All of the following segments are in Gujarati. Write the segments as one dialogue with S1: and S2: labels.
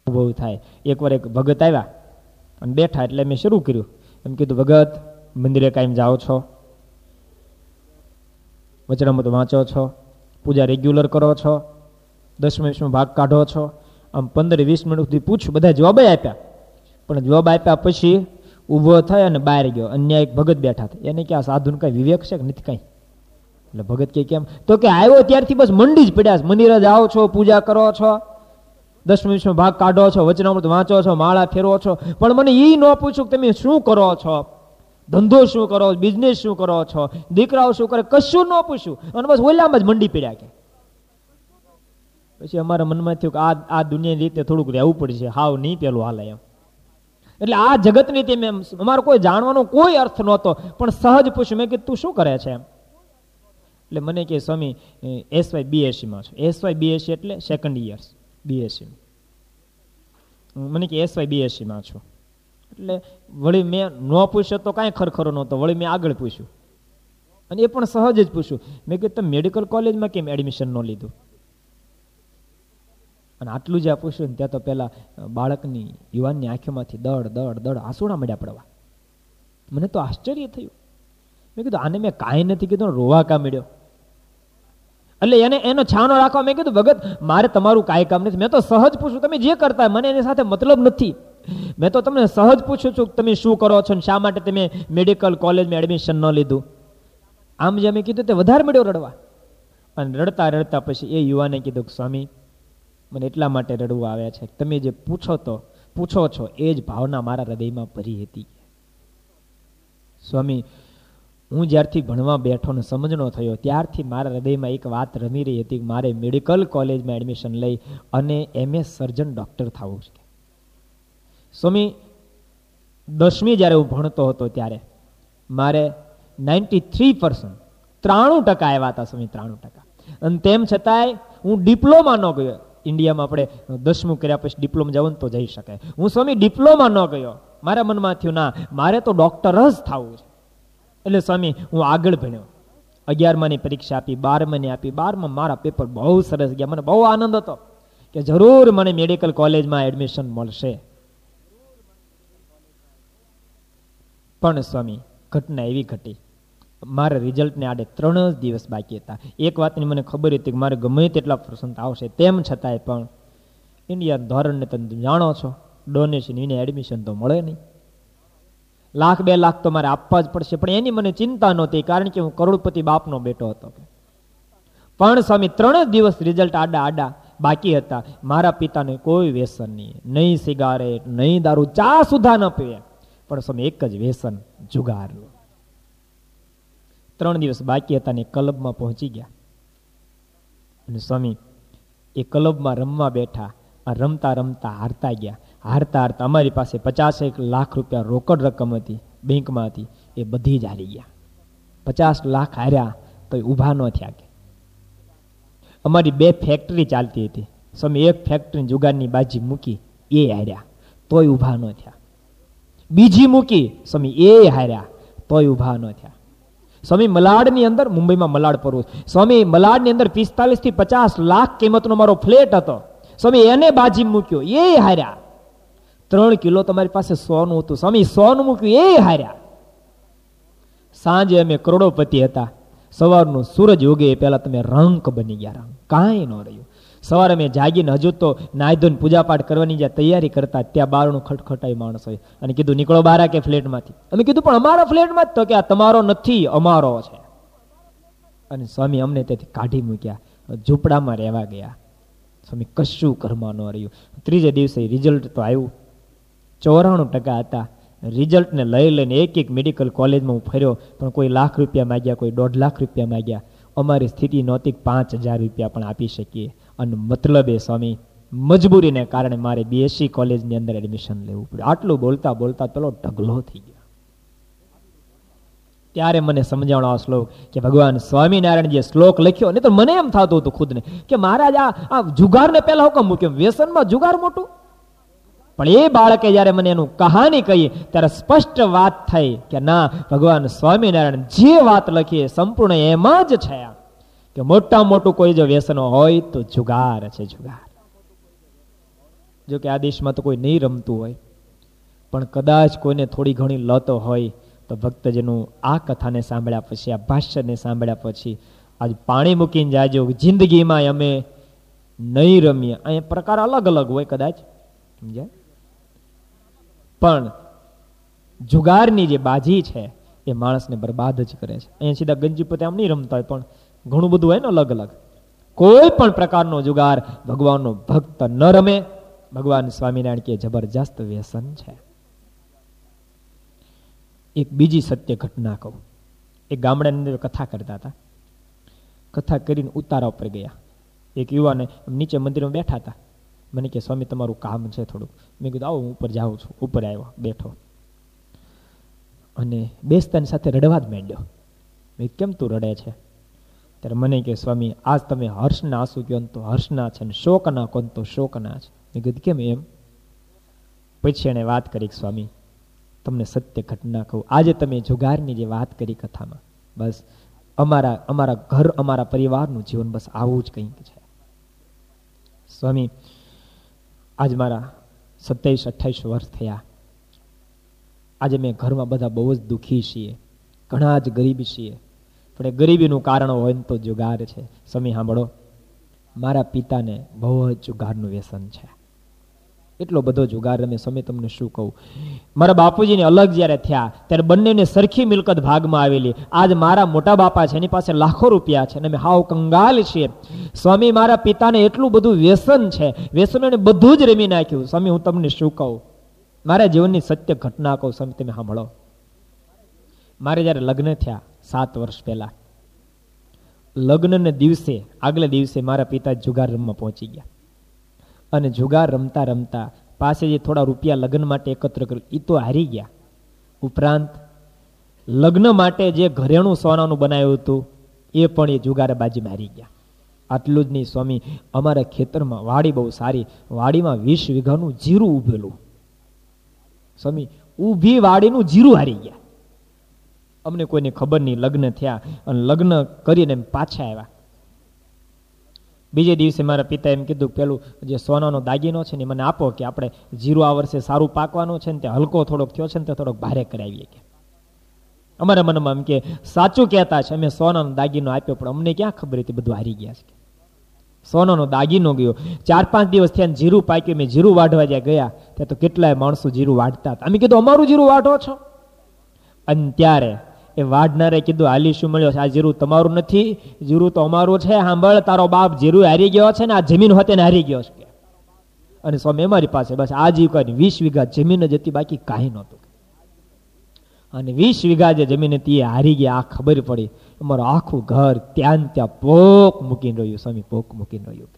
S1: બહુ થાય. એકવાર એક ભગત આવ્યા અને બેઠા એટલે મેં શરૂ કર્યું. એમ કીધું, ભગત મંદિરે કાયમ જાઓ છો, વચનામૃત વાંચો છો, પૂજા રેગ્યુલર કરો છો, 10-20 ભાગ કાઢો છો. આમ 15-20 મિનિટ સુધી પૂછ્યું, બધા જવાબ આપ્યા. પણ જવાબ આપ્યા પછી ઊભો થાય અને બહાર ગયો. અન્ય એક ભગત બેઠા હતા. એને કે આ સાધુને કઈ વિવેક છે કે નથી કઈ? એટલે ભગત કે કેમ? તો કે આવ્યો ત્યારથી બસ મંડી જ પડ્યા. મંદિરે જાઓ છો, પૂજા કરો છો, 10-20 ભાગ કાઢો છો, વચનામૃત વાંચો છો, માળા ફેરવો છો, પણ મને એ ન પૂછ્યું કે તમે શું કરો છો, ધંધો શું કરો, બિઝનેસ શું કરો છો, દીકરાઓ શું કરે, કશું ન પૂછ્યું. અને બસ ઓલામાં જ મંડી પડ્યા. કે પછી અમારા મનમાં થયું કે આ દુનિયાની રીતે થોડુંક રહેવું પડશે, હાવ નહીં પેલું હાલે એમ. એટલે આ જગતની તેમ અમારો કોઈ જાણવાનો કોઈ અર્થ નહોતો, પણ સહજ પૂછ્યું. મેં કીધું તું શું કરે છે એમ? એટલે મને કે સ્વામી SY BSc માં છું. SY BSc એટલે સેકન્ડ યર્સ BSc. મને કે SY BSc માં છું. એટલે વળી મેં ન પૂછ્યો તો કાંઈ ખરખરો નહોતો. વળી મેં આગળ પૂછ્યું અને એ પણ સહજ જ પૂછ્યું. મેં કીધું તમે મેડિકલ કોલેજમાં કેમ એડમિશન ન લીધું? અને આટલું જ આ પૂછ્યું ને ત્યાં તો પેલા બાળકની યુવાનની આંખોમાંથી દડ દડ દડ આંસુડા મળ્યા પડવા. મને તો આશ્ચર્ય થયું. મેં કીધું આને મેં કાંઈ નથી કીધું, રોવા કા મળ્યો? એટલે એનો છાનો રાખવા. મેં કીધું ભગત મારે તમારું કાંઈ કામ નથી, મેં તો સહજ પૂછું, તમે જે કરતા મને એની સાથે મતલબ નથી. મેં તો તમને સહજ પૂછું છું તમે શું કરો છો ને શા માટે તમે મેડિકલ કોલેજમાં એડમિશન ન લીધું. આમ જે મેં કીધું તે વધારે મળ્યો રડવા. અને રડતા રડતા પછી એ યુવાને કીધું કે સ્વામી મને એટલા માટે રડવું આવ્યા છે, તમે જે પૂછો છો એ જ ભાવના મારા હૃદયમાં ભરી હતી. સ્વામી હું જ્યારથી ભણવા બેઠો ને સમજણો થયો ત્યારથી મારા હૃદયમાં એક વાત રમી રહી હતી કે મારે મેડિકલ કોલેજમાં એડમિશન લઈ અને MS સર્જન ડોક્ટર થવું છે. સ્વામી 10મી જ્યારે હું ભણતો હતો ત્યારે મારે 93% 93% આવ્યા હતા સ્વામી, 93%. અને તેમ છતાંય હું ડિપ્લોમા ન ગયો. ઇન્ડિયામાં આપણે 10મું કર્યા પછી ડિપ્લોમા જવું તો જઈ શકાય. હું સ્વામી ડિપ્લોમા ન ગયો. મારા મનમાં થયું ના મારે તો ડોક્ટર જ થવું છે. એટલે સ્વામી હું આગળ ભણ્યો. 11માની પરીક્ષા આપી, 12માની આપી. 12માં મારા પેપર બહુ સરસ ગયા. મને બહુ આનંદ હતો કે જરૂર મને મેડિકલ કોલેજમાં એડમિશન મળશે. પણ સ્વામી ઘટના એવી ઘટી, મારા રિઝલ્ટને આડે 3 જ દિવસ બાકી હતા. એક વાતની મને ખબર હતી કે મારે ગમે તેટલા પર્સન્ટ આવશે, તેમ છતાંય પણ ઇન્ડિયા ધોરણને તમે જાણો છો, ડોનેશન વિને એડમિશન તો મળે નહીં. 1,00,000-2 લાખ તો મારે આપવા જ પડશે. પણ એની મને ચિંતા નહોતી કારણ કે હું કરોડપતિ બાપનો બેટો હતો. પણ સ્વામી 3 જ દિવસ રિઝલ્ટ આડા બાકી હતા. મારા પિતાને કોઈ વ્યસન નહીં સિગારેટ, નહીં દારૂ, ચા સુધા ન પીવે. પણ સ્વામી એક જ વ્યસન, જુગારનું. 3 દિવસ બાકી હતા ને ક્લબમાં પહોંચી ગયા. અને સ્વામી એ ક્લબમાં રમવા બેઠા. રમતા રમતા હારતા ગયા. હારતા અમારી પાસે 50 લાખ રૂપિયા રોકડ રકમ હતી, બેંકમાં હતી, એ બધી જ હારી ગયા. 50 લાખ હાર્યા તો ઊભા ન થયા. કે અમારી 2 ફેક્ટરી ચાલતી હતી સ્વામી, એક ફેક્ટરી જુગારની બાજી મૂકી એ હાર્યા તોય ઊભા ન થયા. બીજી મૂકી સ્વામી એ હાર્યા તોય ઊભા ન થયા. સ્વામી મલાડની અંદર, મુંબઈમાં મલાડ પરવું, સ્વામી મલાડની અંદર 45 થી 50 લાખ કિંમતનો મારો ફ્લેટ હતો. સ્વામી એને બાજી મૂક્યો એ હાર્યા. 3 કિલો તમારી પાસે સોનું હતું સ્વામી, સોનું મૂક્યું એ હાર્યા. સાંજે અમે કરોડોપતિ હતા. સવારનું સૂરજ ઉગે એ પહેલા તમે રંક બની ગયા. રંક કાંઈ ન રહ્યું. સવારે મેં જાગીને હજુ તો નાયધોન પૂજાપાઠ કરવાની જ્યાં તૈયારી કરતા ત્યાં બારણું ખટખટાઈ માણસ હોય અને કીધું નીકળો બહાર કે ફ્લેટમાંથી. અમે કીધું પણ અમારા ફ્લેટમાં જ. તો કે આ તમારો નથી, અમારો છે. અને સ્વામી અમને તેથી કાઢી મૂક્યા, ઝૂંપડામાં રહેવા ગયા. સ્વામી કશું ઘરમાં ન રહ્યું. 3જે દિવસે રિઝલ્ટ તો આવ્યું, 94% હતા. રિઝલ્ટને લઈને એક મેડિકલ કોલેજમાં હું ફર્યો, પણ કોઈ લાખ રૂપિયા માગ્યા, કોઈ 1.5 લાખ રૂપિયા માગ્યા. અમારી સ્થિતિ નહોતી 5,000 રૂપિયા પણ આપી શકીએ. અને મતલબ એ સ્વામી મજબૂરીને કારણે મારે BSc કોલેજની અંદર એડમિશન લેવું પડ્યું. આટલું બોલતા બોલતા પેલો ઢગલો થઈ ગયો. ત્યારે મને સમજાવવાનો આ શ્લોક કે ભગવાન સ્વામિનારાયણ જે શ્લોક લખ્યો ને તો મને એમ થતું હતું ખુદને કે મહારાજ આ જુગારને પહેલા હુકમ મૂક્યો, વ્યસનમાં જુગાર મોટું. પણ એ બાળકે જયારે મને એનું કહાની કહી ત્યારે સ્પષ્ટ વાત થઈ કે ના, ભગવાન સ્વામિનારાયણ જે વાત લખી એ સંપૂર્ણ એમાં જ છે કે મોટા મોટું કોઈ જો વ્યસનો હોય તો જુગાર છે, જુગાર. જો કે આ દેશમાં તો કોઈ નહીં રમતું હોય, પણ કદાચ કોઈને થોડી ઘણી લત હોય તો ભક્તજનો આ કથાને સાંભળ્યા પછી, આ ભાષ્યને સાંભળ્યા પછી આજ પાણી મૂકીને જાજો, જિંદગીમાં અમે નહીં રમીએ. અહીંયા પ્રકાર અલગ અલગ હોય કદાચ, સમજાય, પણ જુગારની જે બાજી છે એ માણસને બરબાદ જ કરે છે. અહીંયા સીધા ગંજીપતિ આમ નહીં રમતા હોય, પણ ઘણું બધું હોય ને અલગ અલગ. કોઈ પણ પ્રકારનો જુગાર ભગવાનનો ભક્ત ન રમે. ભગવાન સ્વામિનારાયણ કે જબરજસ્ત વ્યસન છે. એક બીજી સત્ય ઘટના કહું. એક ગામડાની અંદર કથા કરતા હતા. કથા કરીને ઉતારા ઉપર ગયા. એક યુવાને નીચે મંદિરમાં બેઠા હતા. મને કે સ્વામી તમારું કામ છે થોડું. મેં કીધું આવો, હું ઉપર જાઉં છું. ઉપર આવ્યો, બેઠો અને બેસતાની સાથે રડવા જ માંડ્યો. મેં કેમ તું રડે છે? ત્યારે મને કે સ્વામી આજ તમે હર્ષના આંસુ કહો તો હર્ષના છે, ને શોકના કહો તો શોકના છે. મેં કીધું કેમ એમ? પછી એને વાત કરી, સ્વામી તમને સત્ય ઘટના કહું. આજે તમે જુગારની જે વાત કરી કથામાં, બસ અમારા ઘર, અમારા પરિવારનું જીવન બસ આવું જ કંઈક છે. સ્વામી આજ મારા 27-28 વર્ષ થયા. આજે મેં ઘરમાં બધા બહુ જ દુઃખી છીએ, ઘણા જ ગરીબ છીએ, પણ એ ગરીબીનું કારણ હોય ને તો જુગાર છે. સ્વામી સાંભળો, મારા પિતાને બહુ જ જુગારનું વ્યસન છે. એટલો બધો જુગાર રમે. સ્વામી તમને શું કહું, મારા બાપુજીને અલગ જ્યારે થયા ત્યારે બંનેને સરખી મિલકત ભાગમાં આવેલી. આજ મારા મોટા બાપા છે, એની પાસે લાખો રૂપિયા છે, અને અમે હાવ કંગાલ છીએ. સ્વામી મારા પિતાને એટલું બધું વ્યસન છે, વ્યસનોને બધું જ રમી નાખ્યું. સ્વામી હું તમને શું કહું, મારા જીવનની સત્ય ઘટના કહું. સ્વામી તમે સાંભળો. મારે જ્યારે લગ્ન થયા 7 વર્ષ પહેલા, લગ્નને દિવસે, આગલા દિવસે મારા પિતા જુગાર રમવા પહોંચી ગયા. અને જુગાર રમતા રમતા પાસે જે થોડા રૂપિયા લગ્ન માટે એકત્ર કર્યું એ તો હારી ગયા. ઉપરાંત લગ્ન માટે જે ઘરેણું સોનાનું બનાવ્યું હતું એ પણ એ જુગાર બાજીમાં હારી ગયા. આટલું જ નહીં સ્વામી, અમારા ખેતરમાં વાડી બહુ સારી, વાડીમાં 20 વીઘાનું જીરું ઉભેલું. સ્વામી ઊભી વાડીનું જીરું હારી ગયા. અમને કોઈને ખબર નહીં. લગ્ન થયા અને લગ્ન કરીને પાછા આવ્યા. બીજે દિવસે મારા પિતા એમ કીધું પેલું જે સોનાનો દાગીનો છે ને મને આપો, કે આપણે જીરું આ વર્ષે સારું પાકવાનું છે ને તે હલકો થોડોક થયો છે ને તે થોડોક ભારે કરાવીએ. કે અમારા મનમાં એમ કે સાચું કહેતા છે, અમે સોનાનો દાગીનો આપ્યો, પણ અમને ક્યાં ખબર હતી બધું હારી ગયા છે. સોનાનો દાગીનો ગયો. 4-5 દિવસ થયા જીરું પાક્યું. મેં જીરું વાઢવા જ્યાં ગયા ત્યાં તો કેટલાય માણસો જીરું વાઢતા હતા. અમે કીધું અમારું જીરું વાઢો છો? અને ત્યારે એ વાઢનારે કીધું હાલી શું મળ્યો છે, આ જીરું તમારું નથી, જીરું તો અમારું છે. સાંભળ, તારો બાપ જીરું હારી ગયો છે ને આ જમીન હોતે ને હારી ગયો છે. અને સ્વામી અમારી પાસે બસ આજીવિકાની 20 વીઘા જમીન જ હતી, બાકી કાંઈ નહોતું. અને 20 વીઘા જે જમીન હતી એ હારી ગયા. આ ખબર પડી. અમારું આખું ઘર ત્યાં પોક મૂકીને રહ્યું. સ્વામી પોક મૂકીને રહ્યું.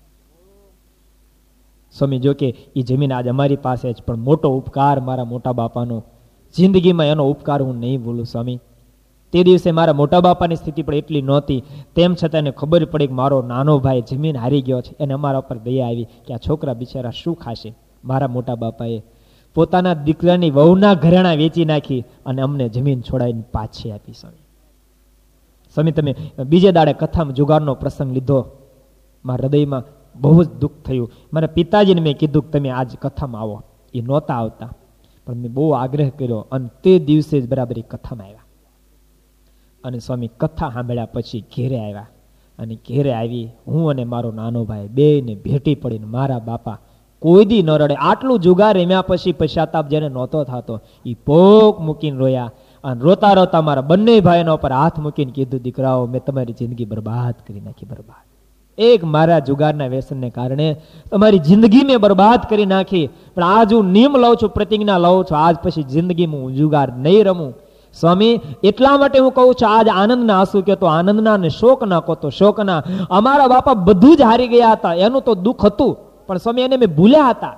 S1: સ્વામી જો કે એ જમીન આજ અમારી પાસે જ, પણ મોટો ઉપકાર મારા મોટા બાપાનો, જિંદગીમાં એનો ઉપકાર હું નહીં ભૂલું. સ્વામી તે દિવસે મારા મોટા બાપાની સ્થિતિ પણ એટલી નહોતી, તેમ છતાં એને ખબર પડી કે મારો નાનો ભાઈ જમીન હારી ગયો છે. એને અમારા ઉપર દયા આવી કે આ છોકરા બિચારા શું ખાશે. મારા મોટા બાપાએ પોતાના દીકરાની વહુના ઘરેણા વેચી નાખી અને અમને જમીન છોડાવીને પાછી આપી. સ્વામી તમે બીજે દાડે કથામાં જુગારનો પ્રસંગ લીધો, મારા હૃદયમાં બહુ જ દુઃખ થયું. મારા પિતાજીને મેં કીધું કે તમે આજ કથામાં આવો. એ નહોતા આવતા, પણ મેં બહુ આગ્રહ કર્યો અને તે દિવસે જ બરાબર એ કથામાં આવ્યા. અને સ્વામી કથા સાંભળ્યા પછી ઘેરે આવ્યા. અને ઘેરે આવી હું અને મારો નાનો ભાઈ બેને ભેટી પડીને મારા બાપા કોઈ દી ન રડે. આટલું જુગાર રમ્યા પછી પશ્ચાતાપ જેને નહોતો થતો એ પોક મૂકીને રોયા. અને રોતા રોતા મારા બંને ભાઈના ઉપર હાથ મૂકીને કીધું, દીકરાઓ મેં તમારી જિંદગી બરબાદ કરી નાખી. બરબાદ. એક મારા જુગારના વ્યસનને કારણે તમારી જિંદગી મેં બરબાદ કરી નાખી. પણ આજ હું નિયમ લઉં છું, પ્રતિજ્ઞા લઉં છું, આજ પછી જિંદગીમાં હું જુગાર નહીં રમું. સ્વામી એટલા માટે હું કહું છું, આજ આનંદના આંસુ કહો તો આનંદના ને શોકના કહો તો શોકના. અમારા બાપા બધું જ હારી ગયા હતા, એનું તો દુઃખ હતું, પણ સ્વામી એને મેં ભૂલ્યા હતા.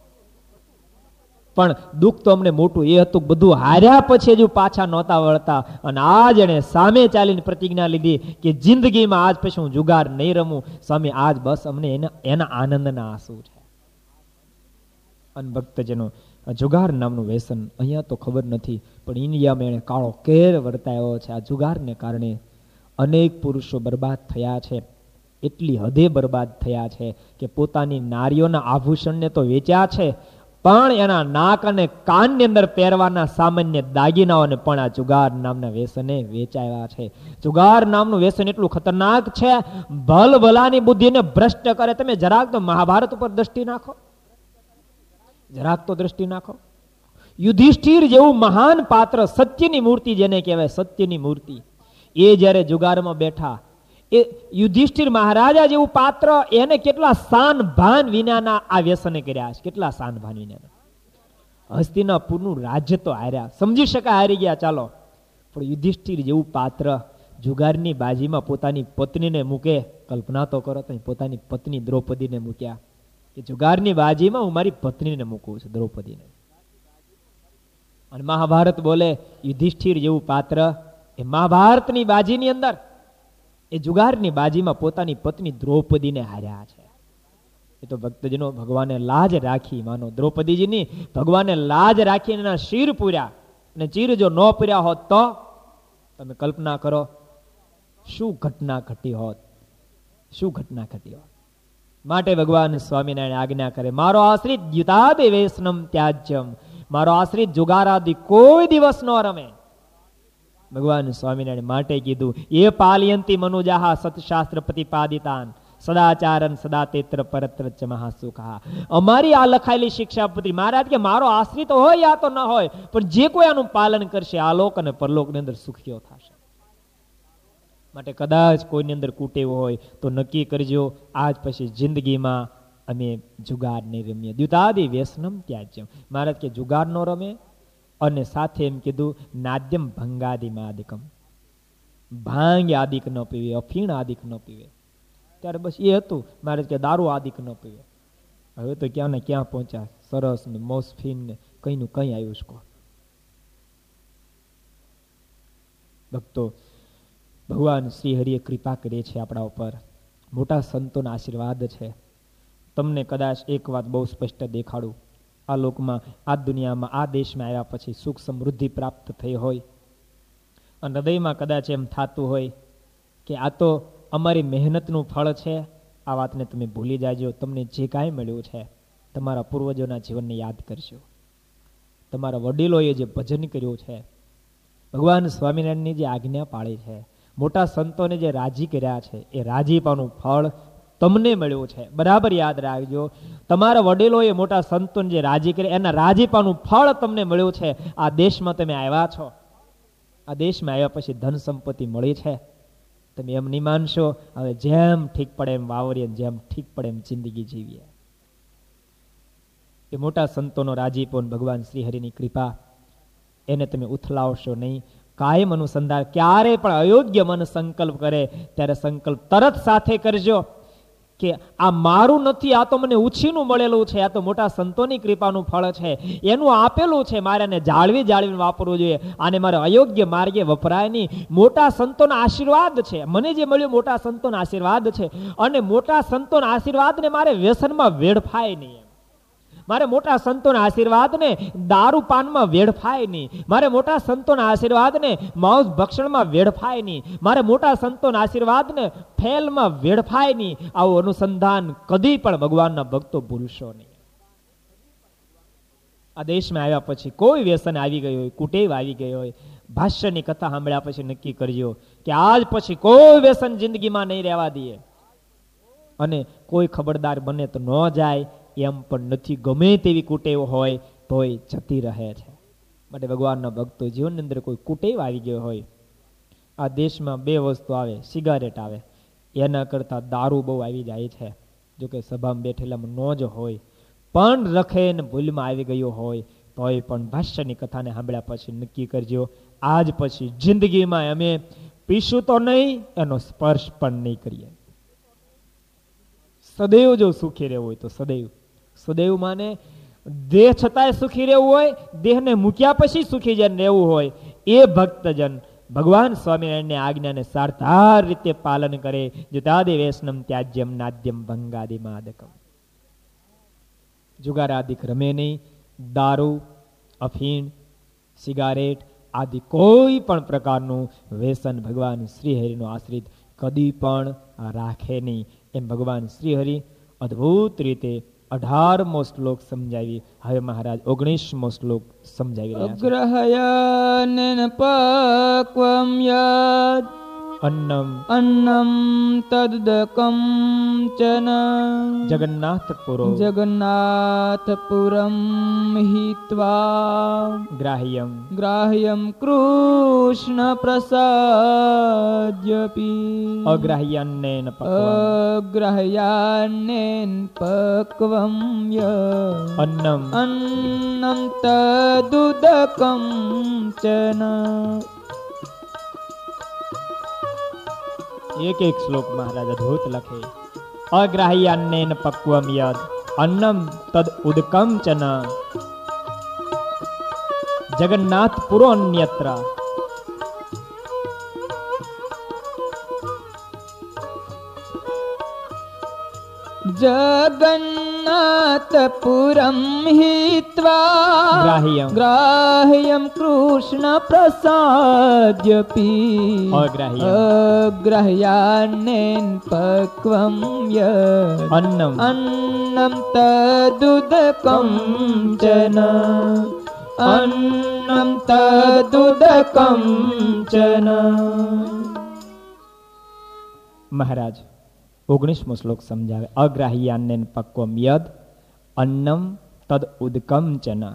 S1: પણ દુઃખ તો અમને મોટું એ હતું, બધું હાર્યા પછી હજુ પાછા નહોતા વળતા. અને આજ એને સામે ચાલીને પ્રતિજ્ઞા લીધી કે જિંદગીમાં આજ પછી હું જુગાર નહીં રમું. સ્વામી આજ બસ અમને એના આનંદના આંસુ છે. અને ભક્તજનો જુગાર નામનું વ્યસન અહીંયા તો ખબર નથી, પણ ઇન્ડિયામાં એને કાળો કેર વર્તાયો છે. આ જુગારને કારણે અનેક પુરુષો બરબાદ થયા છે. એટલી હદે બરબાદ થયા છે કે પોતાની નારીઓના આભૂષણને તો વેચ્યા છે, પણ એના નાક અને કાનની અંદર પહેરવાના સામાન્ય દાગીનાઓને પણ આ જુગાર નામના વ્યસને વેચાયા છે. જુગાર નામનું વ્યસન એટલું ખતરનાક છે, ભલભલાની બુદ્ધિને ભ્રષ્ટ કરે. તમે જરાક તો મહાભારત ઉપર દ્રષ્ટિ નાખો, જરાક તો દ્રષ્ટિ નાખો. યુધિષ્ઠિર જેવું મહાન પાત્ર, સત્યની મૂર્તિ જેને કહેવાય, સત્યની મૂર્તિ, એ જ્યારે જુગારમાં બેઠા, એ યુધિષ્ઠિર મહારાજા જેવું પાત્ર, એને કેટલા શાન ભાન વિનાના આ વ્યસને કર્યા છે, કેટલા શાન ભાન વિનાના. હસ્તિનાપુરનું રાજ્ય તો હાર્યા, સમજી શકાય હારી ગયા, ચાલો. પણ યુધિષ્ઠિર જેવું પાત્ર જુગારની બાજીમાં પોતાની પત્નીને મૂકે, કલ્પના તો કરો તમે, પોતાની પત્ની દ્રૌપદીને મૂક્યા કે જુગારની બાજીમાં હું મારી પત્નીને મૂકું છું, દ્રૌપદીને. અને મહાભારત બોલે યુધિષ્ઠિર જેવું પાત્ર એ મહાભારતની બાજીની અંદર, એ જુગારની બાજીમાં પોતાની પત્ની દ્રૌપદીને હાર્યા છે. એ તો ભક્તજનો ભગવાને લાજ રાખી, માનો દ્રૌપદીજીની ભગવાને લાજ રાખીને એના શિર પૂર્યા, અને ચીર જો ન પૂર્યા હોત તો તમે કલ્પના કરો શું ઘટના ઘટી હોત, શું ઘટના ઘટી હોત. માટે ભગવાન સ્વામિનારાયણ આજ્ઞા કરે, મારો આશ્રિત દ્યુતાદે વૈષ્ણમ ત્યાજ્યમ, મારો આશ્રિત જુગારાદિ કોઈ દિવસ ન રમે. ભગવાન સ્વામિનારાયણ માટે કીધું, એ પાલયંતી મનુજાહા સતશાસ્ત્ર પ્રતિપાદિતાન સદાચારન સદા તેત્ર પરત્ર ચ મહાસુખા. અમારી આ લખાયેલી શિક્ષાપત્રી, મહારાજ કે મારો આશ્રિત હોય યા તો ન હોય, પણ જે કોઈ આનું પાલન કરશે આલોક અને પરલોકની અંદર સુખીઓ થશે. માટે કદાચ કોઈની અંદર કુટેવ હોય તો નક્કી કરજો, આજ પછી જિંદગીમાં અમે જુગાર નહીં રમીએ. દ્યુતાદિ વ્યસનમ ત્યાજ્યમ, મહારાજ કે જુગાર ન રમે, અને સાથે એમ કીધું નાદ્યમ ભંગાદિ માદિકમ, ભાંગ આદિક ન પીવે, અફીણ આદિક ન પીવે. ત્યારે બસ એ હતું, મહારાજ કે દારૂ આદિક ન પીવે. હવે તો ક્યાં ને ક્યાં પહોંચ્યા, સરસ ને મોસફીન ને કઈ નું કઈ આવ્યું છે. ભક્તો, ભગવાન શ્રી હરિએ કૃપા કરી છે આપણા ઉપર, મોટા સંતોના આશીર્વાદ છે. તમને કદાચ એક વાત બહુ સ્પષ્ટ દેખાડું, આ લોકમાં, આ દુનિયામાં, આ દેશમાં આવ્યા પછી સુખ સમૃદ્ધિ પ્રાપ્ત થઈ હોય, અને હૃદયમાં કદાચ એમ થતું હોય કે આ તો અમારી મહેનતનું ફળ છે, આ વાતને તમે ભૂલી જાજો. તમને જે કાંઈ મળ્યું છે, તમારા પૂર્વજોના જીવનને યાદ કરજો, તમારા વડીલોએ જે ભજન કર્યું છે, ભગવાન સ્વામિનારાયણની જે આજ્ઞા પાળી છે, મોટા સંતોને જે રાજી કર્યા છે, એ રાજીપાનું ફળ તમને મળ્યું છે. બરાબર યાદ રાખજો, તમારા વડીલોએ મોટા સંતોને જે રાજી કર્યા, એના રાજીપાનું ફળ તમને મળ્યું છે. આ દેશમાં તમે આવ્યા છો, આ દેશમાં આવ્યા પછી ધન સંપત્તિ મળી છે, તમે એમ નહીં માનશો. હવે જેમ ઠીક પડે એમ વાવરીએ, જેમ ઠીક પડે એમ જિંદગી જીવીએ. એ મોટા સંતોનો રાજીપો, ભગવાન શ્રી હરિની કૃપા, એને તમે ઉથલાવશો નહીં. કાયમ અનુસંધાન, ક્યારે પણ અયોગ્ય મન સંકલ્પ કરે ત્યારે સંકલ્પ તરત સાથે કરજો કે આ મારું નથી, આ તો મને ઉછીનું મળેલું છે, આ તો મોટા સંતોની કૃપાનું ફળ છે, એનું આપેલું છે, મારે એને જાળવી જાળવીને વાપરવું જોઈએ, આને મારે અયોગ્ય માર્ગે વપરાય નહીં. મોટા સંતોના આશીર્વાદ છે, મને જે મળ્યું મોટા સંતોના આશીર્વાદ છે, અને મોટા સંતોના આશીર્વાદને મારે વ્યસનમાં વેડફાય નહીં. મારે મોટા સંતોના આશીર્વાદને દારૂ પાનમાં વેડફાય નહીં, મારે મોટા સંતોના આશીર્વાદને માંસ ભક્ષણમાં વેડફાય નહીં, મારે મોટા સંતોના આશીર્વાદને ફેલમાં વેડફાય નહીં. આવું અનુસંધાન કદી પણ ભગવાનના ભક્તો ભૂલશો નહીં. આ દેશમાં આવ્યા પછી કોઈ વ્યસન આવી ગયું હોય, કુટેવ આવી ગઈ હોય, ભાષ્યની કથા સાંભળ્યા પછી નક્કી કરજો કે આજ પછી કોઈ વ્યસન જિંદગીમાં નહીં રહેવા દઈએ. અને કોઈ ખબરદાર બને તો ન જાય એમ પણ નથી, ગમે તેવી કુટેવ હોય તોય જતી રહે છે. માટે ભગવાનના ભક્તો, જીવનની અંદર કોઈ કુટેવ આવી ગયો હોય, આ દેશમાં બે વસ્તુ આવે, સિગારેટ આવે, એના કરતા દારૂ બહુ આવી જાય છે. જોકે સભામાં બેઠેલામાં ન જ હોય, પણ રખે ને ભૂલમાં આવી ગયો હોય તોય પણ ભાષ્યની કથાને સાંભળ્યા પછી નક્કી કરજો, આજ પછી જિંદગીમાં અમે પીશું તો નહીં, એનો સ્પર્શ પણ નહીં કરીએ. સદૈવ જો સુખી રહેવું હોય તો સદૈવ, સદૈવ માને દેહ છતાંય સુખી રહેવું હોય, દેહને મૂક્યા પછી સુખી જન રહેવું હોય, એ ભક્તજન ભગવાન સ્વામિનારાયણની આજ્ઞાને સાર્થાર રીતે પાલન કરે. જુતાદે વૈષ્ણમ ત્યાજ્યમ નાદ્યમ ભંગાદિ માદકમ. જુગારાદિક રમે નહીં, દારૂ, અફીણ, સિગારેટ આદિ કોઈ પણ પ્રકારનું વ્યસન ભગવાન શ્રી હરિનો આશ્રિત કદી પણ રાખે નહીં. એમ ભગવાન શ્રી હરિ અદ્ભુત રીતે 18મો શ્લોક સમજાવી. હવે મહારાજ 19મો શ્લોક સમજાવી રહ્યા છે.
S2: અગ્રહયનેન પક્વમ યદ અન્નમ તદુદકમ ચન જગન્નાથપુરમ હિત્વા ગ્રાહ્યમ કૃષ્ણ પ્રસાદ્યપી
S1: અગ્રાહ્યાન્નેન
S2: પક્વમ યદ અન્નમ તદુદકમ ચન.
S1: એક એક શ્લોક મહારાજ અદ્ભુત લખે. અગ્રાહ્યાન્નેન પક્વમ યદ અન્નમ તદ ઉદકમ ચન જગન્નાથ પુરોન્યત્ર.
S2: જગન્નાથપુરમ હિત્વા ગ્રાહ્યમ કૃષ્ણ પ્રસાદ્યપી અગ્રહ્યાન્નેન પક્વમ યદ અન્નમ તદુદકમ ચન અન્નમ તદુદકમ ચન.
S1: મહારાજ 19મો શ્લોક સમજાવે. અગ્રાહ્યાન્નેન પક્વમ યદ અન્નમ તદ ઉદકમ ચન.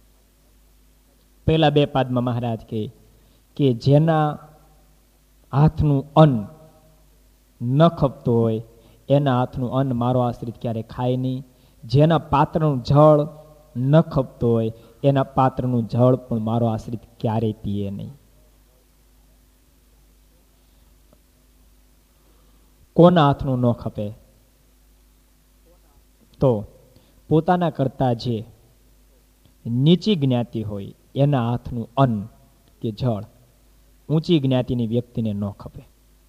S1: પેલા બે પાદમાં મહારાજ કે જેના હાથનું અન્ન ન ખપતું હોય એના હાથનું અન્ન મારો આશ્રિત ક્યારે ખાય નહીં. જેના પાત્રનું જળ ન ખપતું હોય એના પાત્રનું જળ પણ મારો આશ્રિત ક્યારેય પીએ નહીં. કોના હાથનું ન ખપે? તો પોતાના કરતા જે નીચી જ્ઞાતિ હોય એના હાથનું અન્ન કે જળ ઊંચી જ્ઞાતિની વ્યક્તિને ન ખપે.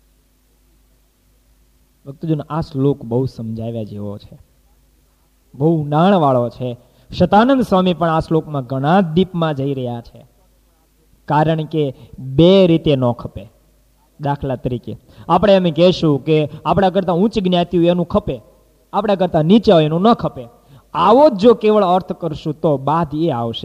S1: ભક્તજનો, આ શ્લોક બહુ સમજાવ્યા જેવો છે, બહુ ઊંડાણવાળો છે. શતાનંદ સ્વામી પણ આ શ્લોકમાં ઘણા દીપમાં જઈ રહ્યા છે. કારણ કે બે રીતે ન ખપે. દાખલા તરીકે આપણે એમ કહેશું કે આપણા કરતા ઊંચી જ્ઞાતિ હોય એનું ખપે, આપણા કરતા નીચે હોય એનું ન ખપે. આવો જ જો કેવળ અર્થ કરશું તો બાદ એ આવશે.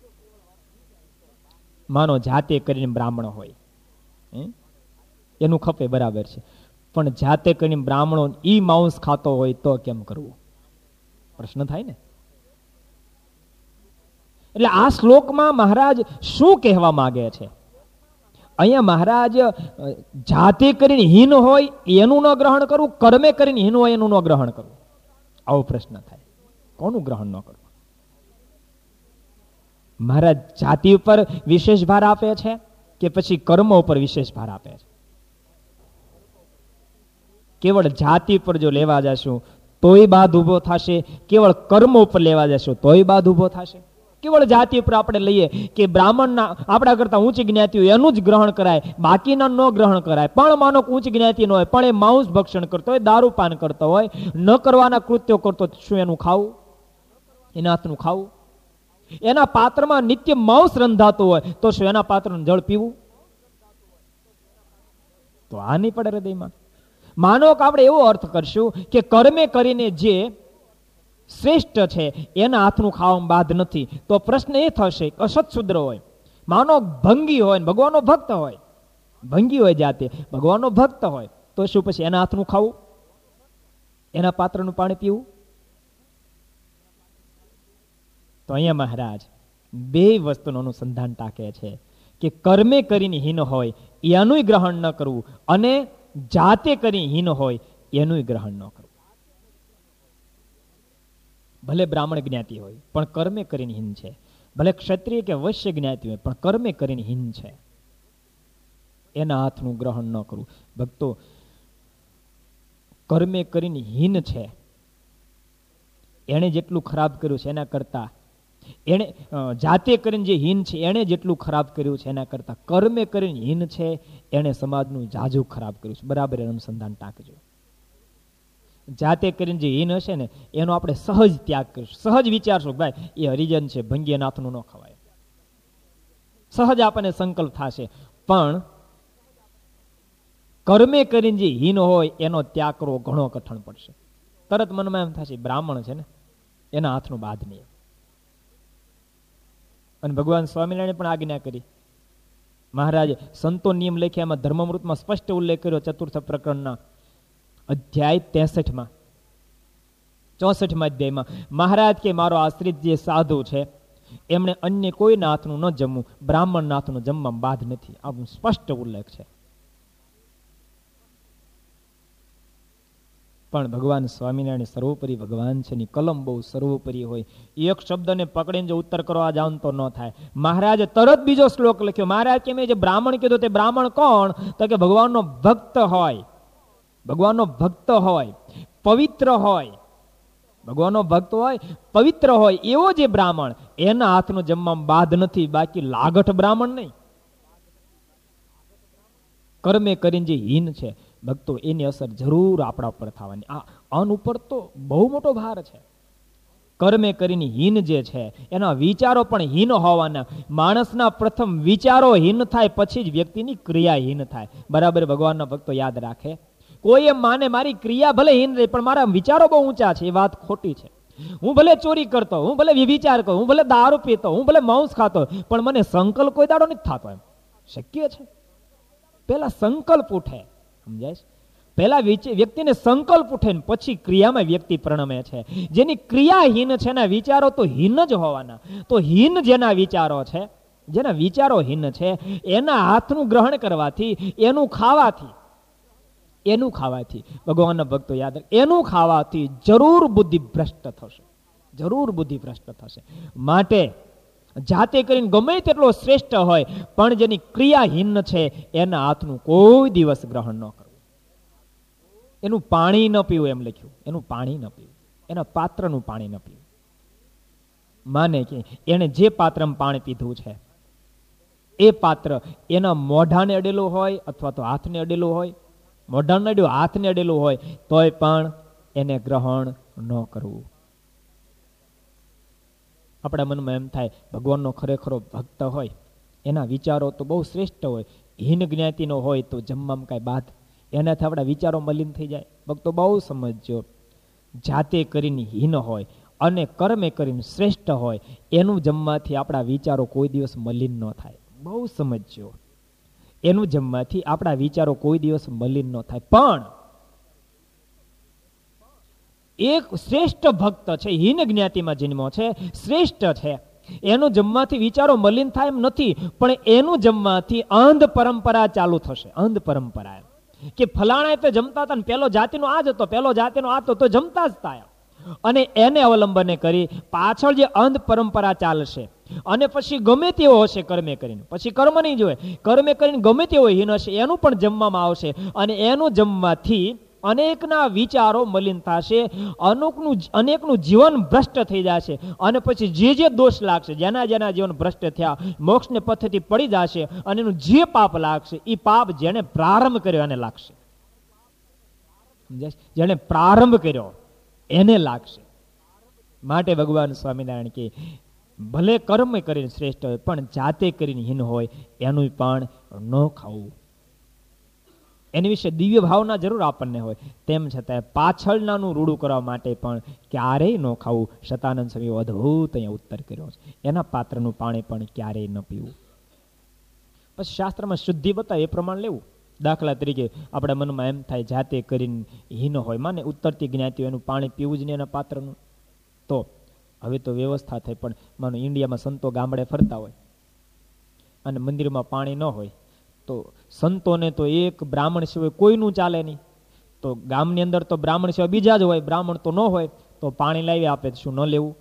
S1: માનો જાતે કરીને બ્રાહ્મણ હોય એનું ખપે, બરાબર છે, પણ જાતે કરીને બ્રાહ્મણો ઈ માંસ ખાતો હોય તો કેમ કરવું? પ્રશ્ન થાય ને. એટલે આ શ્લોકમાં મહારાજ શું કહેવા માંગે છે? અહીંયા મહારાજ જાતે કરીને હીન હોય એનું ન ગ્રહણ કરવું, કર્મે કરીને હીન હોય એનું ન ગ્રહણ કરવું, આવો પ્રશ્ન થાય. કોનું ગ્રહણ ન કરવું? મહારાજ જાતિ ઉપર વિશેષ ભાર આપે છે કે પછી કર્મ ઉપર વિશેષ ભાર આપે છે? કેવળ જાતિ પર જો લેવા જશું તોય બાદ ઉભો થશે, કેવળ કર્મ ઉપર લેવા જશું તોય બાદ ઉભો થશે. કેવળ જાતિ ઉપર આપણે લઈએ કે બ્રાહ્મણના આપણા કરતા ઊંચી જ્ઞાતિ હોય એનું જ ગ્રહણ કરાય, બાકીના ન ગ્રહણ કરાય. પણ માનો ઊંચી જ્ઞાતિ ન હોય પણ એ માંસ ભક્ષણ કરતો હોય, દારૂ પાન કરતો હોય, ન કરવાના કૃત્યો કરતો, શું એનું ખાવું? એના હાથનું ખાવું? એના પાત્રમાં નિત્ય માંસ રંધાતું હોય તો શું એના પાત્રનું જળ પીવું? તો આ નહીં પડે હૃદયમાં. માનો કે આપણે એવો અર્થ કરશું કે કર્મે કરીને જે શ્રેષ્ઠ છે એના હાથનું ખાવામાં બાદ નથી, તો પ્રશ્ન એ થશે કે અસત્શુદ્ર હોય, માનો ભંગી હોય, ભગવાનનો ભક્ત હોય, ભંગી હોય જાતે, ભગવાનનો ભક્ત હોય, તો શું પછી એના હાથનું ખાવું? એના પાત્રનું પાણી પીવું? તો અહીંયા મહારાજ બે વસ્તુનું અનુસંધાન ટાંકે છે કે કર્મે કરીને હીન હોય એનું ગ્રહણ ન કરવું અને જાતે કરીને હીન હોય એનું ગ્રહણ ન કરવું. ભલે બ્રાહ્મણ જ્ઞાતિ હોય પણ કર્મે કરીને હીન છે, ભલે ક્ષત્રિય કે વૈશ્ય જ્ઞાતિ હોય પણ કર્મે કરીને હીન છે, એના હાથનું ગ્રહણ ન કરવું. ભક્તો, કર્મે કરીને હીન છે એણે જેટલું ખરાબ કર્યું છે એના કરતા, એણે જાતે કરીને જે હીન છે એણે જેટલું ખરાબ કર્યું છે એના કરતા કર્મે કરીને હીન છે એણે સમાજનું જાજુ ખરાબ કર્યું છે. બરાબર અનુસંધાન ટાંકજો. જાતે કરીને જે હીન હશે ને એનો આપણે સહજ ત્યાગ કરીશું, સહજ વિચારશું ભાઈ એ હરિજન છે, ભંગી નાથનું ન ખવાય, સહજ આપણને સંકલ્પ થશે. પણ કર્મે કરીને જે હીન હોય એનો ત્યાગ કરવો ઘણો કઠણ પડશે. તરત મનમાં એમ થશે બ્રાહ્મણ છે ને એના હાથનું બાદ નહીં. અને ભગવાન સ્વામિનારાયણ પણ આજ્ઞા કરી. મહારાજ સંતો નિયમ લખ્યા, એમાં ધર્મમૃતમાં સ્પષ્ટ ઉલ્લેખ કર્યો. ચતુર્થ પ્રકરણના અધ્યાય 63માં 64માં અધ્યાયમાં મહારાજ કે મારો આશ્રિત જે સાધુ છે એમણે અન્ય કોઈના હાથનું ન જમવું, બ્રાહ્મણના હાથનું જમવામાં બાદ નથી. આ સ્પષ્ટ ઉલ્લેખ છે. પણ ભગવાન સ્વામિનારાયણ સર્વોપરી ભગવાન છે ની કલમ બહુ સર્વોપરી હોય. એક શબ્દને પકડીને જો ઉત્તર કરવા જાવ તો ન થાય. મહારાજ તરત બીજો શ્લોક લખ્યો. મહારાજ કેમ જે બ્રાહ્મણ કીધું તે બ્રાહ્મણ કોણ? તો કે ભગવાનનો ભક્ત હોય, ભગવાનનો ભક્ત હોય, પવિત્ર હોય, ભગવાનનો ભક્ત હોય, પવિત્ર હોય એવો જે બ્રાહ્મણ, એના હાથનું જમવામાં બાદ નથી. બાકી લાગઠ બ્રાહ્મણ નહીં. કર્મે કરીને જે હીન છે ભક્તો, એની અસર જરૂર આપણા ઉપર થવાની. આ અન ઉપર તો બહુ મોટો ભાર છે. કર્મે કરીને હીન જે છે એના વિચારો પણ હીન હોવાના. માણસના પ્રથમ વિચારો હીન થાય, પછી જ વ્યક્તિની ક્રિયા હીન થાય. બરાબર ભગવાનના ભક્તો યાદ રાખે. કોઈ એમ માને મારી ક્રિયા ભલે હીન રહી પણ મારા વિચારો બહુ ઊંચા છે, એ વાત ખોટી છે. હું ભલે ચોરી કરતો, હું ભલે વ્યભિચાર કરું, હું ભલે દારૂ પીતો, હું ભલે માંસ ખાતો, પણ મને સંકલ્પ કોઈ દાડો નથી થતો. એમ શક્ય છે? પેલા સંકલ્પ ઉઠે, સમજાય છે? પેલા વ્યક્તિને સંકલ્પ ઉઠે ને પછી ક્રિયામાં વ્યક્તિ પ્રણમે છે. જેની ક્રિયા હીન છે એના વિચારો તો હીન જ હોવાના. તો હીન જેના વિચારો છે, જેના વિચારો હીન છે, એના હાથનું ગ્રહણ કરવાથી, એનું ખાવાથી ભગવાનના ભક્તો યાદ રાખે, એનું ખાવાથી જરૂર બુદ્ધિ ભ્રષ્ટ થશે, જરૂર બુદ્ધિ ભ્રષ્ટ થશે. માટે જાતે કરીને ગમે તેટલો શ્રેષ્ઠ હોય પણ જેની ક્રિયાહીન છે એના હાથનું કોઈ દિવસ ગ્રહણ ન કરવું. એનું પાણી ન પીવું, એમ લખ્યું. એનું પાણી ન પીવું, એના પાત્રનું પાણી ન પીવું. માને કે એને જે પાત્રમાં પાણી પીધું છે એ પાત્ર એના મોઢાને અડેલું હોય અથવા તો હાથને અડેલું હોય, મોઢાને અડ્યું, હાથને અડેલું હોય તોય પણ એને ગ્રહણ ન કરવું. આપણા મનમાં એમ થાય ભગવાનનો ખરેખરો ભક્ત હોય, એના વિચારો તો બહુ શ્રેષ્ઠ હોય, હીન જ્ઞાતિનો હોય તો જમવામાં કાંઈ બાદ, એનાથી આપણા વિચારો મલિન થઈ જાય. ભક્તો બહુ સમજજો, જાતે કરીને હીન હોય અને કર્મે કરીને શ્રેષ્ઠ હોય એનું જમવાથી આપણા વિચારો કોઈ દિવસ મલિન ન થાય. બહુ સમજજો, એનું જમવાથી આપણા વિચારો કોઈ દિવસ મલિન ન થાય. પણ એક શ્રેષ્ઠ ભક્ત છે, હીન જ્ઞાતિમાં જન્મો છે, શ્રેષ્ઠ છે, એનું જમવાથી વિચારો મલિન થાય એમ નથી, પણ એનું જમવાથી અંધ પરંપરા ચાલુ થશે. અંધ પરંપરા કે ફલાણા તો જમતા હતા ને પેલો જાતિનો આ જ હતો, પેલો જાતિનો આ તો જમતા જ હતા, અને એને અવલંબને કરી પાછળ જે અંધ પરંપરા ચાલશે. અને પછી ગમે તેવો હશે કર્મે કરીને, પછી કર્મ નહીં જોવે, કર્મે કરીને ગમે તેવો હીન હશે એનું પણ જમવામાં આવશે, અને એનું જમવાથી અનેકના વિચારો મલિન થશે, અનેકનું જીવન ભ્રષ્ટ થઈ જશે. અને પછી જે દોષ લાગશે, જેના જીવન ભ્રષ્ટ થયા, મોક્ષને પથથી પડી જશે, અને એનું જે પાપ લાગશે એ પાપ જેને પ્રારંભ કર્યો એને લાગશે. જેને પ્રારંભ કર્યો એને લાગશે. માટે ભગવાન સ્વામિનારાયણ કે ભલે કર્મ કરીને શ્રેષ્ઠ હોય પણ જાતે કરીને હીન હોય એનું પણ ન ખાવું. એની વિશે દિવ્ય ભાવના જરૂર આપણને હોય, તેમ છતાં પાછળનાનું રૂડું કરવા માટે પણ ક્યારેય ન ખાવું. શતાનંદ સ્વામી અદ્ભુત અહીંયા ઉત્તર કર્યો છે. એના પાત્રનું પાણી પણ ક્યારેય ન પીવું. પછી શાસ્ત્રમાં શુદ્ધિ બતાવે એ પ્રમાણે લેવું. દાખલા તરીકે આપણા મનમાં એમ થાય જાતે કરીને હીન હોય, માને ઉત્તરતી જ્ઞાતિ એનું પાણી પીવું જ નહીં એના પાત્રનું, તો હવે તો વ્યવસ્થા થઈ. પણ માનો ઇન્ડિયામાં સંતો ગામડે ફરતા હોય અને મંદિરમાં પાણી ન હોય તો સંતોને તો એક બ્રાહ્મણ સિવાય કોઈનું ચાલે નહીં. તો ગામની અંદર તો બ્રાહ્મણ સિવાય બીજા જ હોય, બ્રાહ્મણ તો ન હોય, તો પાણી લાવી આપે. શું ન લેવું?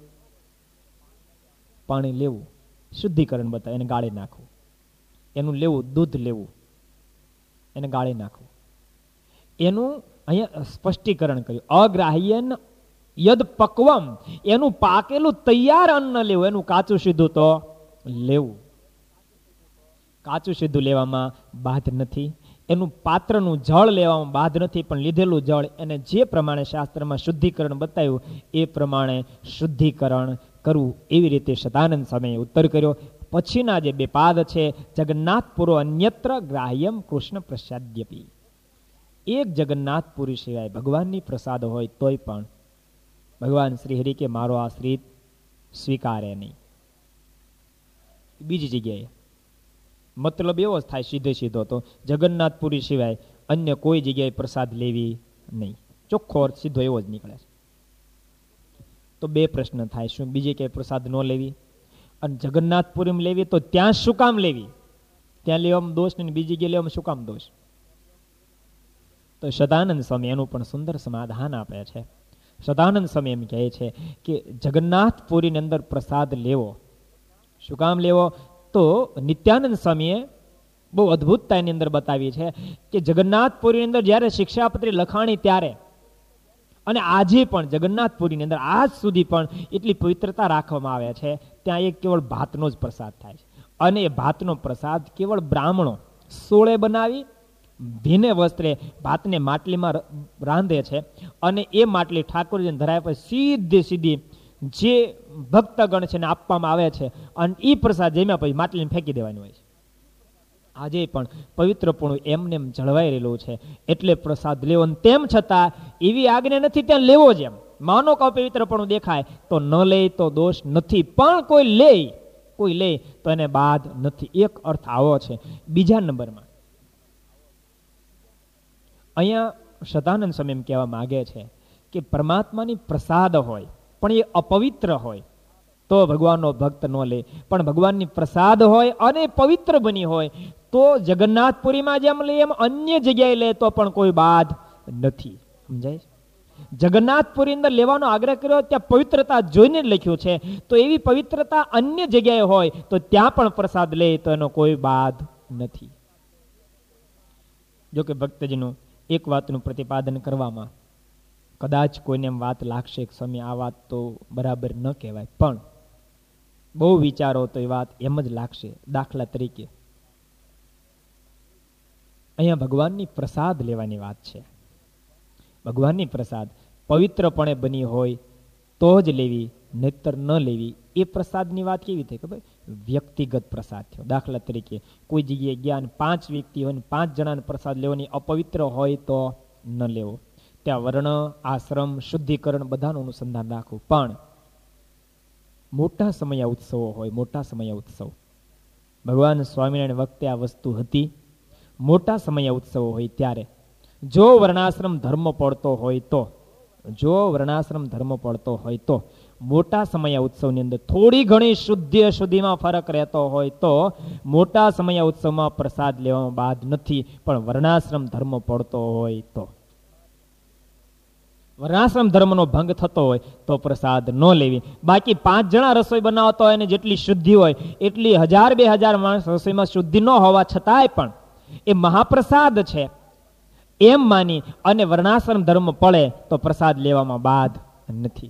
S1: પાણી લેવું. શુદ્ધિકરણ બતાવે, એને ગાળી નાખવું. એનું લેવું, દૂધ લેવું, એને ગાળી નાખવું. એનું અહીંયા સ્પષ્ટીકરણ કર્યું. અગ્રાહ્યન યદ પક્વમ, એનું પાકેલું તૈયાર અન્ન લેવું, એનું કાચું સીધું તો લેવું. કાચું સીધું લેવામાં બાધ નથી, એનું પાત્રનું જળ લેવામાં બાધ નથી, પણ લીધેલું જળ એને જે પ્રમાણે શાસ્ત્રમાં શુદ્ધિકરણ બતાવ્યું એ પ્રમાણે શુદ્ધિકરણ કરવું. એવી રીતે શતાનંદ સ્વામીએ ઉત્તર કર્યો. પછીના જે બે પાદ છે, જગન્નાથ પુરો અન્યત્ર ગ્રાહ્યમ કૃષ્ણ પ્રસાદ્યપી. એક જગન્નાથપુરી સિવાય ભગવાનની પ્રસાદ હોય તોય પણ ભગવાન શ્રી હરિ કે મારો આશ્રિત સ્વીકારે નહીં. બીજી જગ્યાએ મતલબ એવો જ થાય સીધે સીધો, તો જગન્નાથપુરી સિવાય અન્ય કોઈ જગ્યાએ પ્રસાદ લેવી નહીં. ચોખ્ખો અર્થ સીધો એવો જ નીકળે છે. તો બે પ્રશ્ન થાય, શું બીજે ક્યાંય પ્રસાદ ન લેવી અને જગન્નાથપુરીમાં લેવી તો ત્યાં શું કામ લેવી? ત્યાં લેવામાં દોષ ને બીજી જગ્યાએ લેવામાં શું કામ દોષ? તો સદાનંદ સ્વામી એનું પણ સુંદર સમાધાન આપે છે. સદાનંદ સ્વામી એમ કહે છે કે જગન્નાથપુરીની અંદર પ્રસાદ લેવો. શું કામ લેવો? તો નિત્યાનંદ સ્વામીએ બહુ અદભુતતા એની અંદર બતાવી છે કે જગન્નાથપુરીની અંદર જ્યારે શિક્ષાપત્રી લખાણી ત્યારે અને આજે પણ જગન્નાથપુરીની અંદર આજ સુધી પણ એટલી પવિત્રતા રાખવામાં આવે છે. ત્યાં એક કેવળ ભાતનો જ પ્રસાદ થાય છે અને એ ભાતનો પ્રસાદ કેવળ બ્રાહ્મણો સોળે બનાવી ભીને વસ્ત્રે ભાતને માટલીમાં રાંધે છે અને એ માટલી ઠાકોરજીને ધરાવ્યા પછી સીધી જે ભક્તગણ છે ને આપવામાં આવે છે અને એ પ્રસાદ જમ્યા પછી માટલીને ફેંકી દેવાની હોય છે. આજે પણ પવિત્રપણું એમને એમ જળવાઈ રહેલું છે. એટલે પ્રસાદ લેવો, તેમ છતાં એવી આજ્ઞા નથી ત્યાં લેવો જ. એમ માનો કે પવિત્રપણું દેખાય તો ન લે તો દોષ નથી, પણ કોઈ લે તો એને બાદ નથી. એક અર્થ આવો છે. બીજા નંબરમાં અહીંયા સદાનંદ સ્વામી એમ કહેવા માંગે છે કે પરમાત્માની પ્રસાદ હોય પણ એ અપવિત્ર હોય તો ભગવાનનો ભક્ત ન લે, પણ ભગવાનની પ્રસાદ હોય અને પવિત્ર બની હોય તો જગન્નાથપુરીમાં જેમ લે એમ અન્ય જગ્યાએ લે તો પણ કોઈ બાદ નથી. સમજાય? જગન્નાથપુરી અંદર લેવાનો આગ્રહ કર્યો, ત્યાં પવિત્રતા જોઈને લખ્યું છે, તો એવી પવિત્રતા અન્ય જગ્યાએ હોય તો ત્યાં પણ પ્રસાદ લે તો એનો કોઈ બાદ નથી. જો કે ભક્તજીનું એક વાતનું પ્રતિપાદન કરવામાં કદાચ કોઈને એમ વાત લાગશે કે સ્વામી આ વાત તો બરાબર ન કહેવાય, પણ બહુ વિચારો તો એ વાત એમ જ લાગશે. દાખલા તરીકે અહીંયા ભગવાનની પ્રસાદ લેવાની વાત છે. ભગવાનની પ્રસાદ પવિત્રપણે બની હોય તો જ લેવી, નહીતર ન લેવી. એ પ્રસાદની વાત કેવી થઈ ખબર? વ્યક્તિગત પ્રસાદ થયો. દાખલા તરીકે કોઈ જગ્યાએ જ્ઞાન 5 વ્યક્તિ હોય ને 5 જણાને પ્રસાદ લેવાની અપવિત્ર હોય તો ન લેવો. ત્યાં વર્ણ, આશ્રમ, શુદ્ધિકરણ બધાનું અનુસંધાન રાખવું. પણ મોટા સમય ઉત્સવો હોય, મોટા સમય ઉત્સવ, ભગવાન સ્વામિનારાયણ વખતે આ વસ્તુ હતી. મોટા સમય ઉત્સવો હોય ત્યારે જો વર્ણાશ્રમ ધર્મ પડતો હોય તો મોટા સમય ઉત્સવની અંદર થોડી ઘણી શુદ્ધિમાં ફરક રહેતો હોય તો મોટા સમય ઉત્સવમાં પ્રસાદ લેવામાં બાદ નથી. પણ વર્ણાશ્રમ ધર્મ પડતો હોય તો, વર્ણાશ્રમ ધર્મનો ભંગ થતો હોય તો પ્રસાદ ન લેવી. બાકી 5 જણા રસોઈ બનાવતા હોય અને જેટલી શુદ્ધિ હોય એટલી 1000-2000 માણસ રસોઈમાં શુદ્ધિ ન હોવા છતાંય પણ એ મહાપ્રસાદ છે એમ માની અને વર્ણાશ્રમ ધર્મ પડે તો પ્રસાદ લેવામાં બાદ નથી.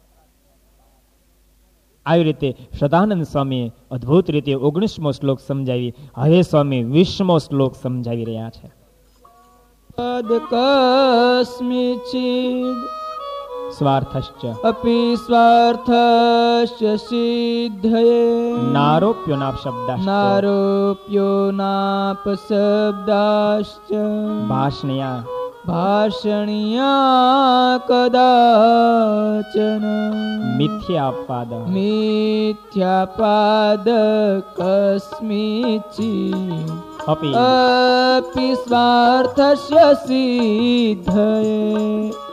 S1: આવી રીતે સદાનંદ સ્વામીએ અદ્ભુત રીતે 19મો શ્લોક સમજાવી. હવે સ્વામી 20મો શ્લોક સમજાવી રહ્યા છે.
S2: કસ્મિચિદ
S1: સ્વાર્થશ્ચ
S2: અપી સ્વાર્થશ્ચ સિદ્ધયે
S1: નારોપ્યો
S2: નાપ શબ્દાશ્ચ ભાષણિયા કદાચન મિથ્યાપાદ કસ્મિચિદ અપી સ્વાર્થસ્ય સિદ્ધયે.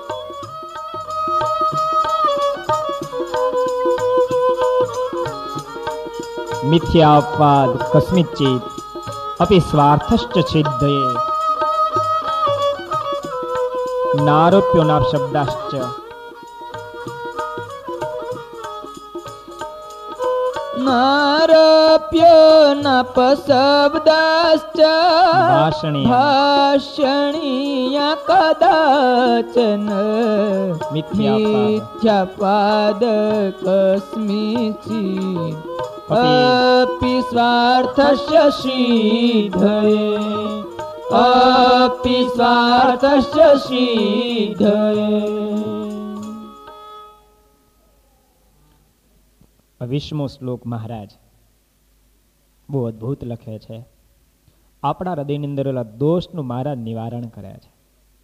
S1: મિથ્યાપવાદ કસ્મિચિત અપી સ્વાર્થશ્ચ સિદ્ધયે નારોપ્યો નાપ શબ્દાશ્ચ
S2: નારપ્યનપશબ્દાશ્ચ ભાષણીય કદાચન મિથ્યાપાદ કસ્મિચિદ અપી સ્વાર્થસ્ય સિદ્ધયે અપી સ્વાર્થસ્ય સિદ્ધયે.
S1: 20મો શ્લોક મહારાજ બહુ અદભુત લખે છે. આપણા હૃદયની અંદર દોષનું મહારાજ નિવારણ કરે છે.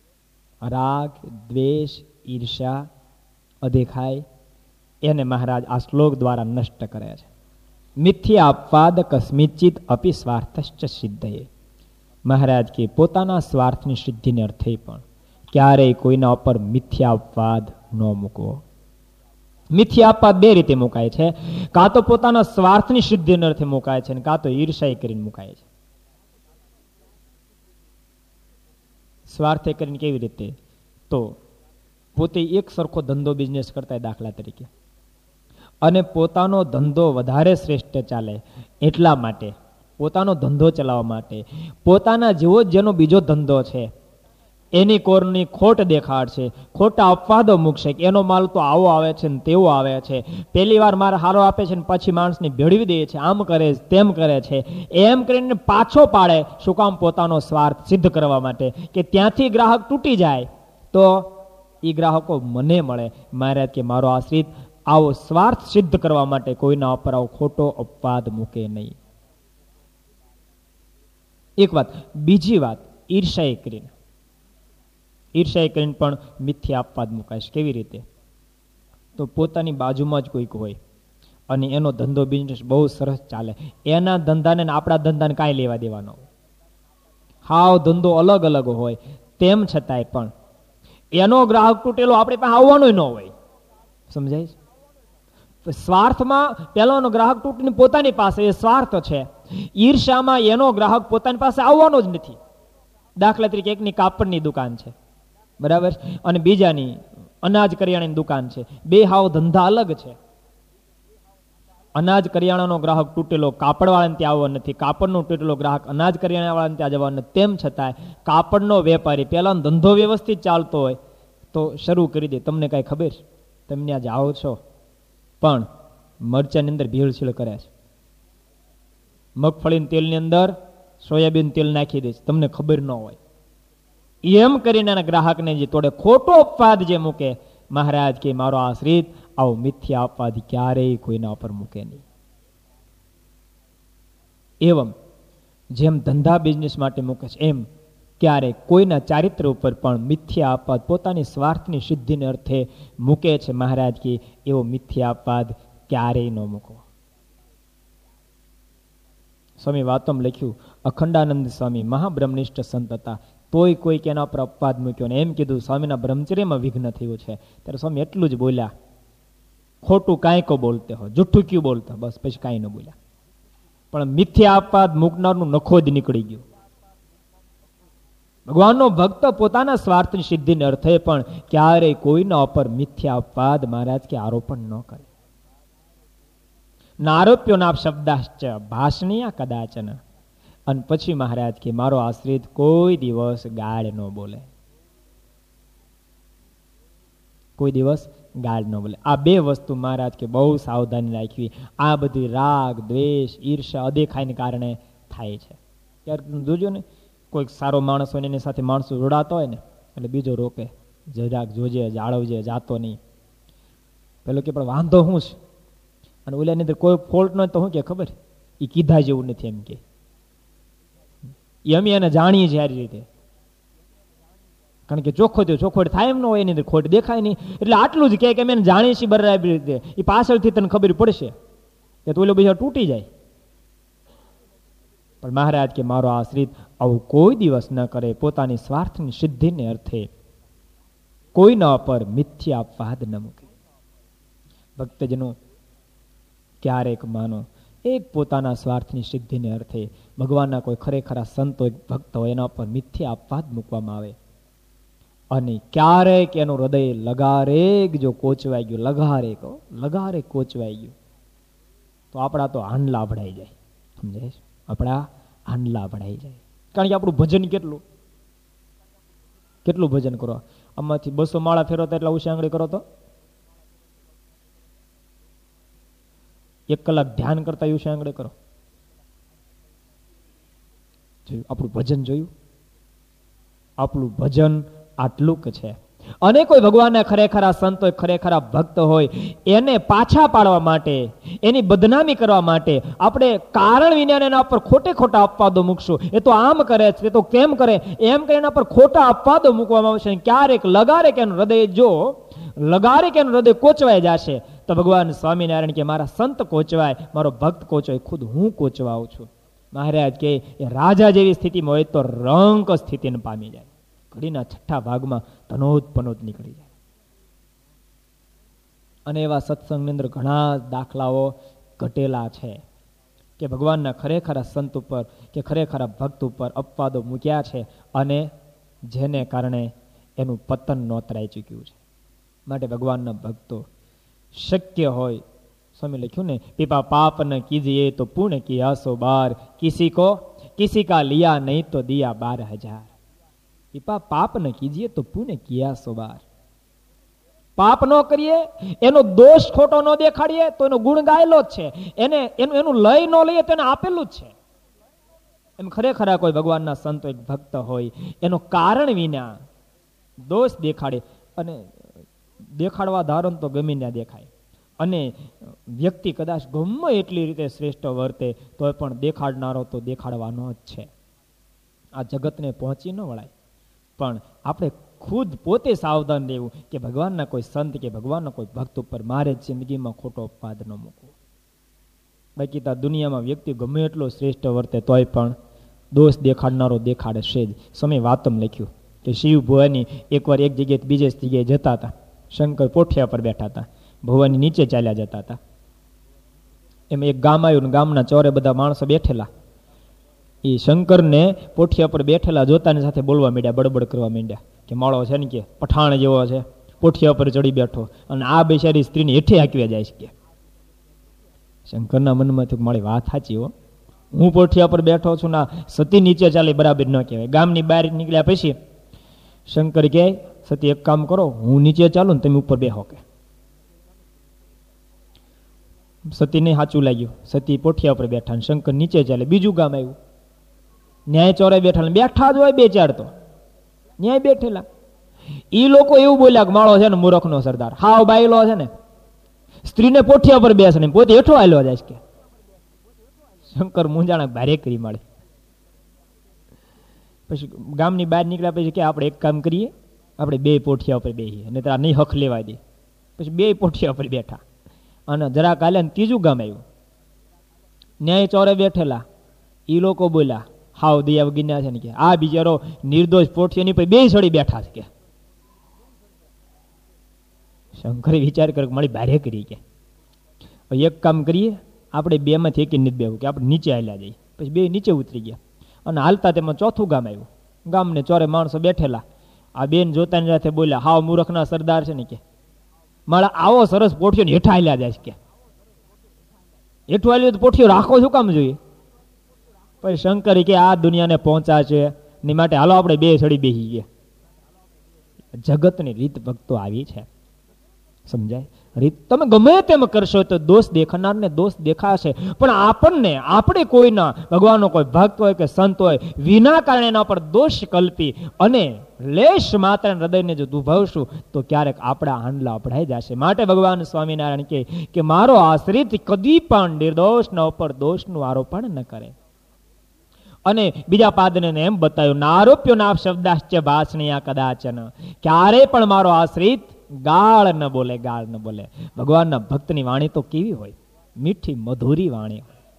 S1: રાગ, દ્વેષ, ઈર્ષા, અદેખાય એને મહારાજ આ શ્લોક દ્વારા નષ્ટ કરે છે. મિથ્યા અપવાદ કસ્મિચિત અપી સ્વાર્થશ્ચ સિદ્ધયે. મહારાજ કે પોતાના સ્વાર્થની સિદ્ધિને અર્થે પણ ક્યારેય કોઈના ઉપર મિથ્યા અપવાદ ન મૂકવો. મિથ્યા અપવાદ બે રીતે મુકાય છે. કાં તો પોતાના સ્વાર્થની સિદ્ધિને અર્થે મુકાય છે, કાં તો ઈર્ષાઈ કરીને મુકાય છે. સ્વાર્થે કરીને કેવી રીતે? તો પોતે એક સરખો ધંધો બિઝનેસ કરતા હોય દાખલા તરીકે, અને પોતાનો ધંધો વધારે શ્રેષ્ઠ ચાલે એટલા માટે, પોતાનો ધંધો ચલાવવા માટે પોતાના જેવો જેનો બીજો ધંધો છે એની કોરની ખોટ દેખાડશે, ખોટા અપવાદો મૂકશે કે એનો માલ તો આવો આવે છે ને તેવો આવે છે, પહેલી વાર મારે હારો આપે છે ને પછી માણસને ભેળવી દે છે, આમ કરે છે તેમ કરે છે, એમ કરીને પાછો પાડે. શું કામ? પોતાનો સ્વાર્થ સિદ્ધ કરવા માટે કે ત્યાંથી ગ્રાહક તૂટી જાય તો એ ગ્રાહકો મને મળે. મહારાજ કે મારો આશ્રિત આવો સ્વાર્થ સિદ્ધ કરવા માટે કોઈના ઉપર આવો ખોટો અપવાદ મૂકે નહીં. એક વાત. બીજી વાત, ઈર્ષાએ કરીને પણ મિથ્યા અપવાદ મુકાય. કેવી રીતે? તો પોતાની બાજુમાં જ કોઈક હોય અને એનો ધંધો બિઝનેસ બહુ સરસ ચાલે, એના ધંધાને આપણા ધંધાને કાંઈ લેવા દેવાનો હોય, હાવ ધંધો અલગ અલગ હોય, તેમ છતાંય પણ એનો ગ્રાહક તૂટેલો આપણી પાસે આવવાનો ન હોય. સમજાય? સ્વાર્થમાં પેલાનો ગ્રાહક તૂટીને પોતાની પાસે, એ સ્વાર્થ છે. ઈર્ષામાં એનો ગ્રાહક પોતાની પાસે આવવાનો જ નથી. દાખલા તરીકે એકની કાપડની દુકાન છે, બરાબર, અને બીજાની અનાજ કરિયાણાની દુકાન છે. બે હાવ ધંધા અલગ છે. અનાજ કરિયાણાનો ગ્રાહક તૂટેલો કાપડવાળાને ત્યાં આવવાનો નથી, કાપડનો તૂટેલો ગ્રાહક અનાજ કરિયાણાવાળાને ત્યાં જવાનો નથી. તેમ છતાંય કાપડનો વેપારી પહેલાનો ધંધો વ્યવસ્થિત ચાલતો હોય તો શરૂ કરી દે. તમને કાંઈ ખબર? તમે ત્યાં જાઓ છો પણ મરચાની અંદર ભીડછીડ કરે છે, મગફળીના તેલની અંદર સોયાબીન તેલ નાખી દે છે, તમને ખબર ન હોય. એમ કરીને એના ગ્રાહકને જે તોડે, ખોટો અપવાદ જે મૂકે, મહારાજ કે મારો આશ્રિત આવો મિથ્યા અપવાદ ક્યારેય કોઈના ઉપર મૂકે નહીં. એવમ જેમ ધંધા બિઝનેસ માટે મૂકે છે, એમ ક્યારેય કોઈના ચારિત્ર ઉપર પણ મિથ્યા અપવાદ પોતાની સ્વાર્થની સિદ્ધિને અર્થે મૂકે છે. મહારાજ કે એવો મિથ્યા અપવાદ ક્યારેય ન મૂકો. સ્વામી વાતોમાં લખ્યું, અખંડાનંદ સ્વામી મહાબ્રહ્મનિષ્ઠ સંત હતા, તોય કોઈ કેના પર અપવાદ મૂક્યો ને એમ કીધું સ્વામીના બ્રહ્મચર્યમાં વિઘ્ન થયું છે. ત્યારે સ્વામી એટલું જ બોલ્યા, ખોટું કાંઈ કો બોલતે હો, જુઠ્ઠું ક્યું બોલતા, બસ પછી કાંઈ ન બોલ્યા. પણ મિથ્યા અપવાદ મૂકનારનું નખો જ નીકળી ગયું. ભગવાનનો ભક્ત પોતાના સ્વાર્થની સિદ્ધિને અર્થે પણ ક્યારેય કોઈના ઉપર મિથ્યા અપવાદ મહારાજ કે આરોપણ ન કરે. નારોપ્યો નાપ શબ્દાશ્ચ ભાષણીય કદાચન. અને પછી મહારાજ કે મારો આશ્રિત કોઈ દિવસ ગાળ ન બોલે, કોઈ દિવસ ગાળ ન બોલે. આ બે વસ્તુ મહારાજ કે બહુ સાવધાની રાખવી. આ બધી રાગ, દ્વેષ, ઈર્ષા, અદેખાઈને કારણે થાય છે. ક્યારેક જોજો ને, કોઈક સારો માણસ હોય ને એની સાથે માણસો જોડાતો હોય ને એટલે બીજો રોકે, જરાક જોજે, જાળવજે, જાતો નહીં. પેલો કે પણ વાંધો શું છે? અને ઓલાની અંદર કોઈ ફોલ્ટ ન હોય તો શું કે ખબર? એ કીધા જેવું નથી એમ કે. એમ એને જાણીએ છીએ આ રીતે, કારણ કે ચોખ્ખો થયો ચોખ્ખોટ થાય એમ ન હોય, એની અંદર ખોટ દેખાય નહીં. એટલે આટલું જ કે અમે જાણીએ છીએ બરાબર રીતે, એ પાછળથી તને ખબર પડશે કે તો ઓલો બીજા તૂટી જાય. પણ મહારાજ કે મારો આશ્રિત આવું કોઈ દિવસ ન કરે, પોતાની સ્વાર્થની સિદ્ધિને અર્થે કોઈના પર મિથ્યા અપવાદ ન મૂકે. ભક્તજનો ક્યારેક માનો એક પોતાના સ્વાર્થની સિદ્ધિને અર્થે ભગવાનના કોઈ ખરેખરા સંત હોય, ભક્ત હોય, એના પર મિથ્યા અપવાદ મૂકવામાં આવે અને ક્યારેક એનું હૃદય લગારેક જો કોચવાઈ ગયું, લગારેક કોચવાઈ ગયું તો આપણા તો હાંડલા ભળાઈ જાય. સમજાય? આપણા હાંડલા ભળાઈ જાય. કારણ કે આપણું ભજન કેટલું ભજન કરો. આમાંથી 200 માળા ફેરવતા એટલા ઉષાંગળી કરો તો 1 કલાક ધ્યાન કરતા ઉષાંગળી કરો. આપણું ભજન જોયું? આપણું ભજન આટલું છે. અને કોઈ ભગવાનના ખરેખરા સંત હોય, ખરેખરા ભક્ત હોય, એને પાછા પાડવા માટે, એની બદનામી કરવા માટે આપણે કારણ વિના એના પર ખોટે ખોટા અપવાદો મૂકશું. એ તો આમ કરે છે, એ તો કેમ કરે, એમ કરીને એના પર ખોટા અપવાદો મૂકવામાં આવશે. ક્યારેક લગારે કે એનું હૃદય જો લગારે કે એનું હૃદય કોચવાઈ જશે, તો ભગવાન સ્વામિનારાયણ કે મારા સંત કોચવાય, મારો ભક્ત કોચવાય, ખુદ હું કોચવાઉં છું. મહારાજ કે એ રાજા જેવી સ્થિતિમાં હોય તો રંક સ્થિતિને પામી જાય. ઘડીના છઠ્ઠા ભાગમાં તનોદ પનોદ નીકળી જાય. અને એવા સત્સંગની અંદર ઘણા દાખલાઓ ઘટેલા છે કે ભગવાનના ખરેખરા સંત ઉપર કે ખરેખરા ભક્ત ઉપર અપવાદો મૂક્યા છે અને જેને કારણે એનું પતન નોતરાઈ ચૂક્યું છે. માટે ભગવાનના ભક્તો શક્ય હોય, સ્વામી લખ્યું ને, પીપા પાપ ન કીજીએ તો પુણ્ય કી 112, કિસી કા લિયા નહીં તો દિયા 12,000. પીપા પાપ ન કીજીએ તો પુણ્ય કી 112. પાપ ન કરીએ, એનો દોષ ખોટો ન દેખાડીએ તો એનો ગુણ ગાયેલો જ છે, એનું લય ન લઈએ તો એને આપેલું જ છે. એમ ખરેખરા કોઈ ભગવાનના સંતો એક ભક્ત હોય, એનો કારણ વિના દોષ દેખાડે, અને દેખાડવા ધારણ તો ગમે ત્યાં દેખાય, અને વ્યક્તિ કદાચ ગમે એટલી રીતે શ્રેષ્ઠ વર્તે તો પણ દેખાડનારો તો દેખાડવાનો જ છે. આ જગતને પહોંચી ન વળાય, પણ આપણે ખુદ પોતે સાવધાન રહેવું કે ભગવાનના કોઈ સંત કે ભગવાનના કોઈ ભક્ત ઉપર મારે જિંદગીમાં ખોટો અપવાદ ન મૂકવો. બાકી તો દુનિયામાં વ્યક્તિ ગમે એટલો શ્રેષ્ઠ વર્તે તોય પણ દોષ દેખાડનારો દેખાડશે જ. સમય વાતમ લખ્યું કે શિવ ભુવાની એકવાર એક જગ્યાએ બીજે જગ્યાએ જતા હતા. શંકર પોઠિયા પર બેઠા હતા, ભુવાની નીચે ચાલ્યા જતા હતા. એમાં એક ગામ આવ્યું, ગામના ચોરે બધા માણસો બેઠેલા. એ શંકરને પોઠિયા પર બેઠેલા જોતાની સાથે બોલવા માંડ્યા, બડબડ કરવા માંડ્યા કે માળો છે ને કે પઠાણ જેવો છે, પોઠિયા પર ચડી બેઠો અને આ બેચારી સ્ત્રીને હેઠે હાંકવ્યા જાય છે. કે શંકરના મનમાં મારી વાત સાચી હો, હું પોઠિયા પર બેઠો છું ના સતી નીચે ચાલે બરાબર ન કહેવાય. ગામની બહાર નીકળ્યા પછી શંકર કહે, સતી એક કામ કરો, હું નીચે ચાલું ને તમે ઉપર બેહો. કે સતીને સાચું લાગ્યું, સતી પોઠિયા પર બેઠા, શંકર નીચે ચાલે. બીજું ગામ આવ્યું, ન્યાય ચોરે બેઠા, બેઠા જ હોય બે ચાર તો ન્યાય બેઠેલા. ઈ લોકો એવું બોલ્યા કે માળો છે ને મૂર્ખનો સરદાર, હાવ બાયલો છે ને, સ્ત્રીને પોઠિયા પર બેસે ને પોતે હેઠો આવેલો જાય. કે શંકર મુંજાણા ભારે કરી મળે. પછી ગામની બહાર નીકળ્યા પછી કે આપણે એક કામ કરીએ, આપણે બે પોઠિયા ઉપર બેસીએ, અને તારા નહીં હક લેવા દે. પછી બે પોઠિયા ઉપર બેઠા અને જરાક હાલે ને ત્રીજું ગામ આવ્યું, ન્યાય ચોરે બેઠેલા. એ લોકો બોલ્યા હાવ દયા વગીના છે ને કે આ બિચારો નિર્દોષ પોઠિયાની પર બે છડી બેઠા છે. કે શંકરે વિચાર કર્યો કે મારી ભારે કરી. કે એક કામ કરીએ, આપણે બે માંથી એક નથી બેવું, કે આપણે નીચે હાલ્યા જઈએ. પછી બે નીચે ઉતરી ગયા અને હાલતા તેમાં ચોથું ગામ આવ્યું. ગામને ચોરે માણસો બેઠેલા. આ બેન જોતાની સાથે બોલ્યા હાવ મૂર્ખના સરદાર છે ને કે મારા આવો સરસ પોઠિયો હેઠા હાલ્યા જાય. કે હેઠું હાલ્યું તો પોઠિયો રાખો શું કામ જોઈએ? પછી શંકર કે આ દુનિયાને પહોંચાશે ની માટે હાલો આપણે બે છડી બેસી ગયા. જગતની રીત ભક્તો આવી છે, સમજાય? રીત તમે ગમે તેમ કરશો તો દોષ દેખાનારને દોષ દેખાશે, પણ આપણે કોઈના ભગવાનનો કોઈ ભક્ત હોય કે સંત હોય વિના કારણે એના પર દોષ કલ્પી અને લેશ માત્ર હૃદયને જો દુભાવશું તો ક્યારેક આપણા હાંડલા અભડાઈ જશે. માટે ભગવાન સ્વામિનારાયણ કે મારો આશ્રિત કદી પણ નિર્દોષના ઉપર દોષનું આરોપણ ન કરે. અને બીજા પાદને એમ બતાવ્યું, નારોપ્યો નાપ શબ્દાશ્ચ ભાષણીયા કદાચન, ક્યારે પણ મારો આશ્રિત ગાળ ન બોલે, ગાળ ન બોલે. ભગવાનના ભક્તની વાણી તો કેવી હોય, મીઠી મધુરી વાણી.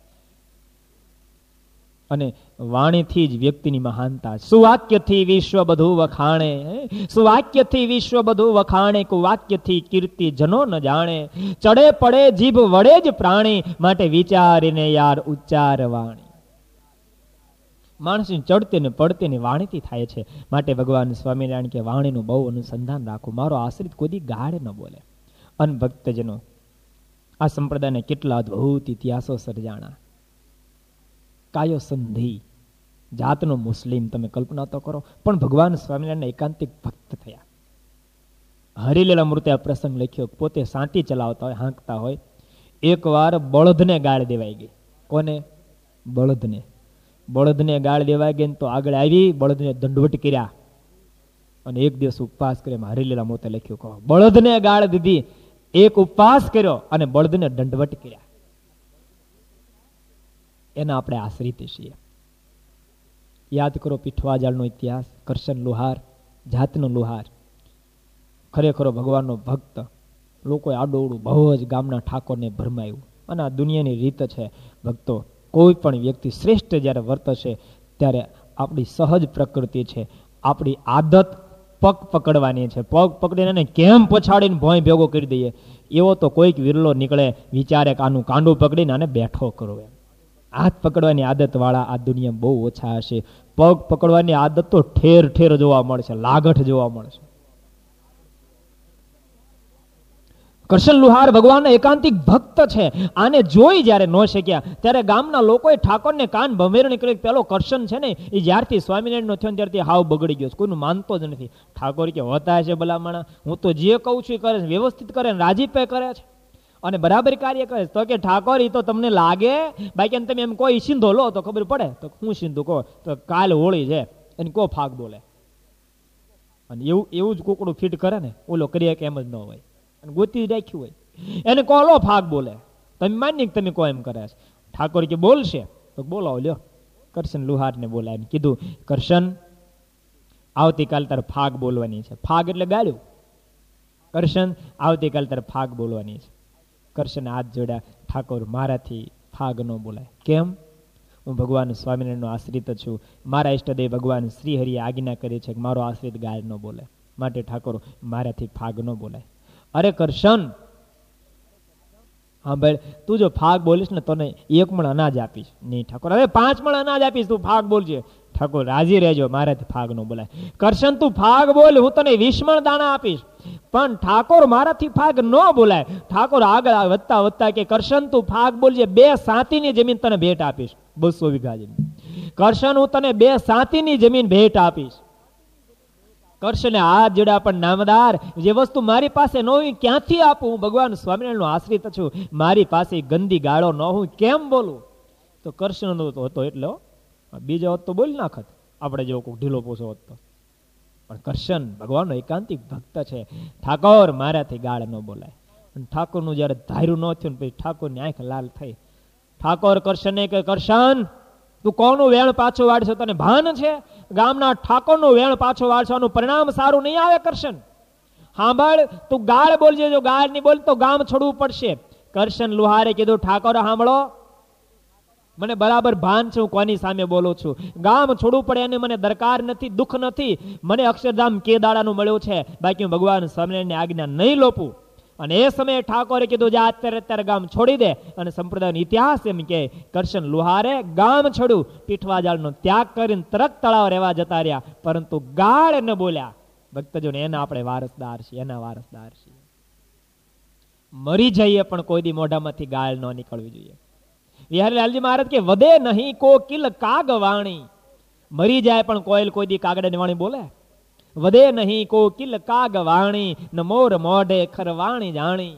S1: અને વાણીથી જ વ્યક્તિની મહાનતા. સુવાક્યથી વિશ્વ બધું વખાણે, સુવાક્યથી વિશ્વ બધું વખાણે, કુવાક્યથી કીર્તિ જનો ન જાણે. ચડે પડે જીભ વડે જ પ્રાણી, માટે વિચારીને યાર ઉચ્ચાર વાણી. માણસની ચડતી ને પડતી ની વાણીથી થાય છે. માટે ભગવાન સ્વામિનારાયણ કે વાણીનું બહુ અનુસંધાન રાખવું, મારો આશ્રિત કોઈ ગાળે ન બોલે. અન ભક્તજનો, આ સંપ્રદાયને કેટલા અદભુત ઇતિહાસો સર્જાણા. કાયો સંધિ જાતનો મુસ્લિમ, તમે કલ્પના તો કરો, પણ ભગવાન સ્વામિનારાયણ એકાંતિક ભક્ત થયા. હરિલીલા મૂર્તિ આ પ્રસંગ લખ્યો, પોતે સાંટી ચલાવતા હોય, હાંકતા હોય. એકવાર બળદને ગાળ દેવાઈ ગઈ. કોને? બળદને. બળદને ગાળ દેવાઈ ગઈ તો આગળ આવી બળદને દંડવટ કર્યા. અને એક દિવસ ઉપવાસ કરે. હરિલીલા મોતે લખ્યું, કહો બળદને ગાળ દીધી, એક ઉપવાસ કર્યો અને બળદને દંડવટ કર્યા. એના આપણે આશ્રિત છીએ. યાદ કરો પીઠવાજાળનો ઇતિહાસ. કરશન લુહાર, જાતનો લુહાર, ખરેખરો ભગવાનનો ભક્ત. લોકોએ આડોવડું બહુ જ ગામના ઠાકોરને ભરમાયું. અને આ દુનિયાની રીત છે ભક્તો, કોઈ પણ વ્યક્તિ શ્રેષ્ઠ જ્યારે વર્તશે ત્યારે આપણી સહજ પ્રકૃતિ છે, આપણી આદત પગ પકડવાની છે. પગ પકડીને કેમ પછાડીને ભોંય ભેગો કરી દઈએ, એવો તો કોઈક વિરલો નીકળે વિચારે કે આનું કાંડું પકડીને આને બેઠો કરો. એમ હાથ પકડવાની આદત વાળા આ દુનિયા બહુ ઓછા હશે. પગ પકડવાની આદત તો ઠેર ઠેર જોવા મળશે, લાગઠ જોવા મળશે. કરશન લુહાર ભગવાનના એકાંતિક ભક્ત છે. આને જોઈ જ્યારે ન શક્યા ત્યારે ગામના લોકોએ ઠાકોરને કાન ભમેરણી કરી. પેલો કરશન છે ને એ જ્યારથી સ્વામિનારાયણ નો થયો ત્યારથી હાવ બગડી ગયો, કોઈનું માનતો જ નથી. ઠાકોર કે હોતા છે ભલામણા, હું તો જે કહું છું એ કરે છે, વ્યવસ્થિત કરે, રાજીપે કરે છે અને બરાબર કાર્ય કરે છે. તો કે ઠાકોર એ તો તમને લાગે, બાકી તમે એમ કોઈ સિંધો લો તો ખબર પડે. તો હું સિંધુ કહો તો કાલ હોળી છે એને કો ફાગ બોલે, અને એવું જ કુકડું ફીટ કરે ને, ઓલો કરીએ કે એમ જ ન હોય, ગોતી રાખ્યું હોય એને કોલો ફાગ બોલે. તમે માની તમે કો એમ કરે છે. ઠાકોર કે બોલશે તો બોલાવો લ્યો. કરશન લુહાર ને બોલાવીને કીધું, કરશન આવતીકાલ તારે ફાગ બોલવાની છે. ફાગ એટલે ગાળ્યું. કરશન આવતીકાલ તારે ફાગ બોલવાની છે. કરશન હાથ જોડ્યા, ઠાકોર મારાથી ફાગ ન બોલાય. કેમ? હું ભગવાન સ્વામિનારાયણનો આશ્રિત છું. મારા ઈષ્ટદેવ ભગવાન શ્રી હરિએ આજ્ઞા કરી છે કે મારો આશ્રિત ગાળ ન બોલે, માટે ઠાકોર મારાથી ફાગ ન બોલાય. અરે કરશન, હા ભાઈ તું જો ફાગ બોલીશ ને તને 1 મણ અનાજ આપીશ. નહીં ઠાકોર, હવે 5 મણ અનાજ આપીશ, તું ફાગ બોલજે. ઠાકોર રાજી રહેજો, મારાથી ફાગ ન બોલાય. કરશન તું ફાગ બોલ, હું તને 20 મણ દાણા આપીશ, પણ ઠાકોર મારાથી ફાગ ન બોલાય. ઠાકોર આગળ વધતા વધતા કે કરશન તું ફાગ બોલજે, 2 સાતીની જમીન તને ભેટ આપીશ, 200 વીઘા જમીન. કરશન હું તને 2 સાતીની જમીન ભેટ આપીશ. કરશને હાથ જોડ્યા, પણ નામદાર જે વસ્તુ મારી પાસે ન હોય ક્યાંથી આપું? હું ભગવાન સ્વામિનારાયણનો આશ્રિત છું, મારી પાસે ગંદી ગાળો ન હું કેમ બોલું? તો કરશન હતો એટલે બીજો હોત તો બોલી નાખત, આપણે જેવો કોઈ ઢીલો પૂછો હોત તો. પણ કરશન ભગવાનનો એકાંતિક ભક્ત છે. ઠાકોર મારાથી ગાળ ન બોલાય. ઠાકોરનું જયારે ધાર્યું ન થયું પછી ઠાકોરની આંખ લાલ થઈ. ઠાકોર કરશનને કે કરશન તું કોનું વેણ પાછું વાળશો, તને ભાન છે? ગામના ઠાકોરનું વેણ પાછું વાળવાનું પરિણામ સારું નહીં આવે. કરશન સાંભળ, તું ગાળ બોલજે, જો ગાળ નહીં બોલ તો ગામ છોડવું પડશે. કરશન લુહારે કીધું, ઠાકોર સાંભળો, મને બરાબર ભાન છે હું કોની સામે બોલું છું. ગામ છોડવું પડે એને મને દરકાર નથી, દુઃખ નથી. મને અક્ષરધામ કે દાડાનું મળ્યું છે, બાકી હું ભગવાન સ્વામિનારાયણની આજ્ઞા નહીં લોપું. અને એ સમયે ઠાકોરે કીધું જા અત્યારે ગામ છોડી દે. અને સંપ્રદાયનો ઇતિહાસ એમ કે કરશન લુહારે ગામ છોડ્યું, પીઠવાજાળનો ત્યાગ કરીને તરત તળાવ રહેવા જતા રહ્યા, પરંતુ ગાળ ન બોલ્યા. ભક્તજોને એના આપણે વારસદાર છીએ, એના વારસદાર છીએ. મરી જઈએ પણ કોઈ દી મોઢામાંથી ગાળ ન નીકળવી જોઈએ. વિહારીલાલજી મહારાજ કે વદે નહીં કો કિલ કાગ વાણી. મરી જાય પણ કોયલ કોઈ દી કાગડાની વાણી બોલે? વદે નહીં કો કિલ કાગ વાણી, ન મોર મોઢે ખરવાણી જાણી.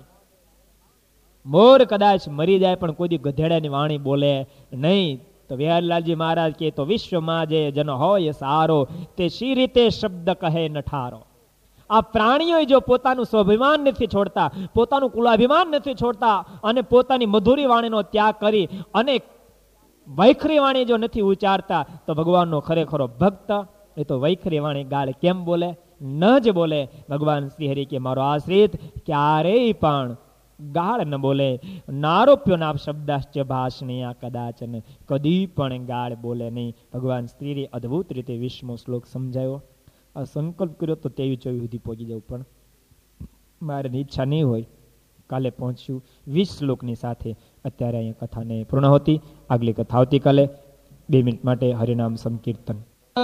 S1: મોર કદાચ મરી જાય પણ કોઈ દી ગધેડાની વાણી બોલે નહીં. તો વિહારીલાલજી મહારાજ કે તો વિશ્વમાં જે જન હોય સારો, તે શી રીતે શબ્દ કહે ન ઠારો. આ પ્રાણીઓ જો પોતાનું સ્વાભિમાન નથી છોડતા, પોતાનું કુલાભિમાન નથી છોડતા, અને પોતાની મધુરી વાણીનો ત્યાગ કરી અને વૈખરી વાણી જો નથી ઉચ્ચારતા, તો ભગવાનનો ખરેખરો ભક્ત એ તો વૈખરી વાણી ગાળ કેમ બોલે? ન જ બોલે. ભગવાન શ્રી હરિ કે મારો આશ્રિત ક્યારેય પણ ગાળ ન બોલે. નારોપ્યો નાપ શબ્દાશ્ચ ભાષણીય કદાચન, કદી પણ ગાળ બોલે નહીં. ભગવાન શ્રી અદભુત રીતે 20મો શ્લોક સમજાયો. આ સંકલ્પ કર્યો તો 23-24 સુધી પહોંચી જવું, પણ મારી ઈચ્છા નહીં હોય. કાલે પહોંચ્યું 20 શ્લોકની સાથે. અત્યારે અહીંયા કથાને પૂર્ણાહુતિ. આગલી કથા આવતીકાલે. 2 મિનિટ માટે હરિનામ સંકીર્તન.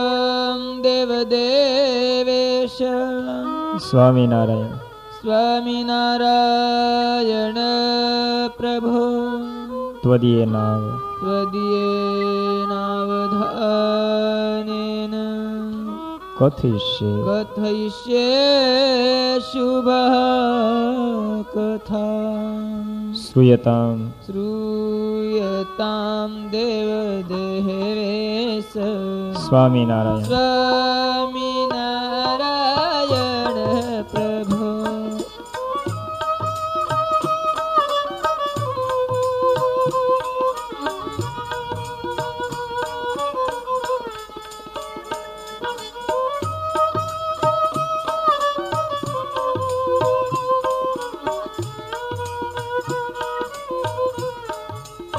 S2: દેવદેવેશ
S1: સ્વામિનારાયણ.
S2: સ્વામિનારાયણ પ્રભુ
S1: ત્વદીય નાવ
S2: ત્વદીયેનાવધાનેન કથયિષ્યે શુભ કથા શ્રૂયતામ દેવદેવેશ.
S1: સ્વામિનારાયણ.
S2: સ્વામિનારાયણ.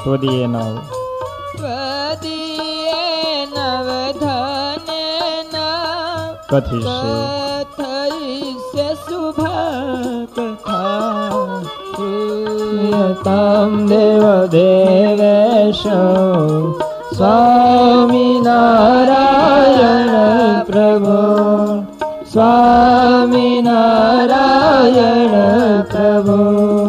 S1: त्वदीयेन
S2: त्वदीयेन वधनेन कथयिष्ये शुभकथा
S1: श्रूयतां देवदेवेश स्वामिनारायण प्रभो स्वामिनारायण प्रभो।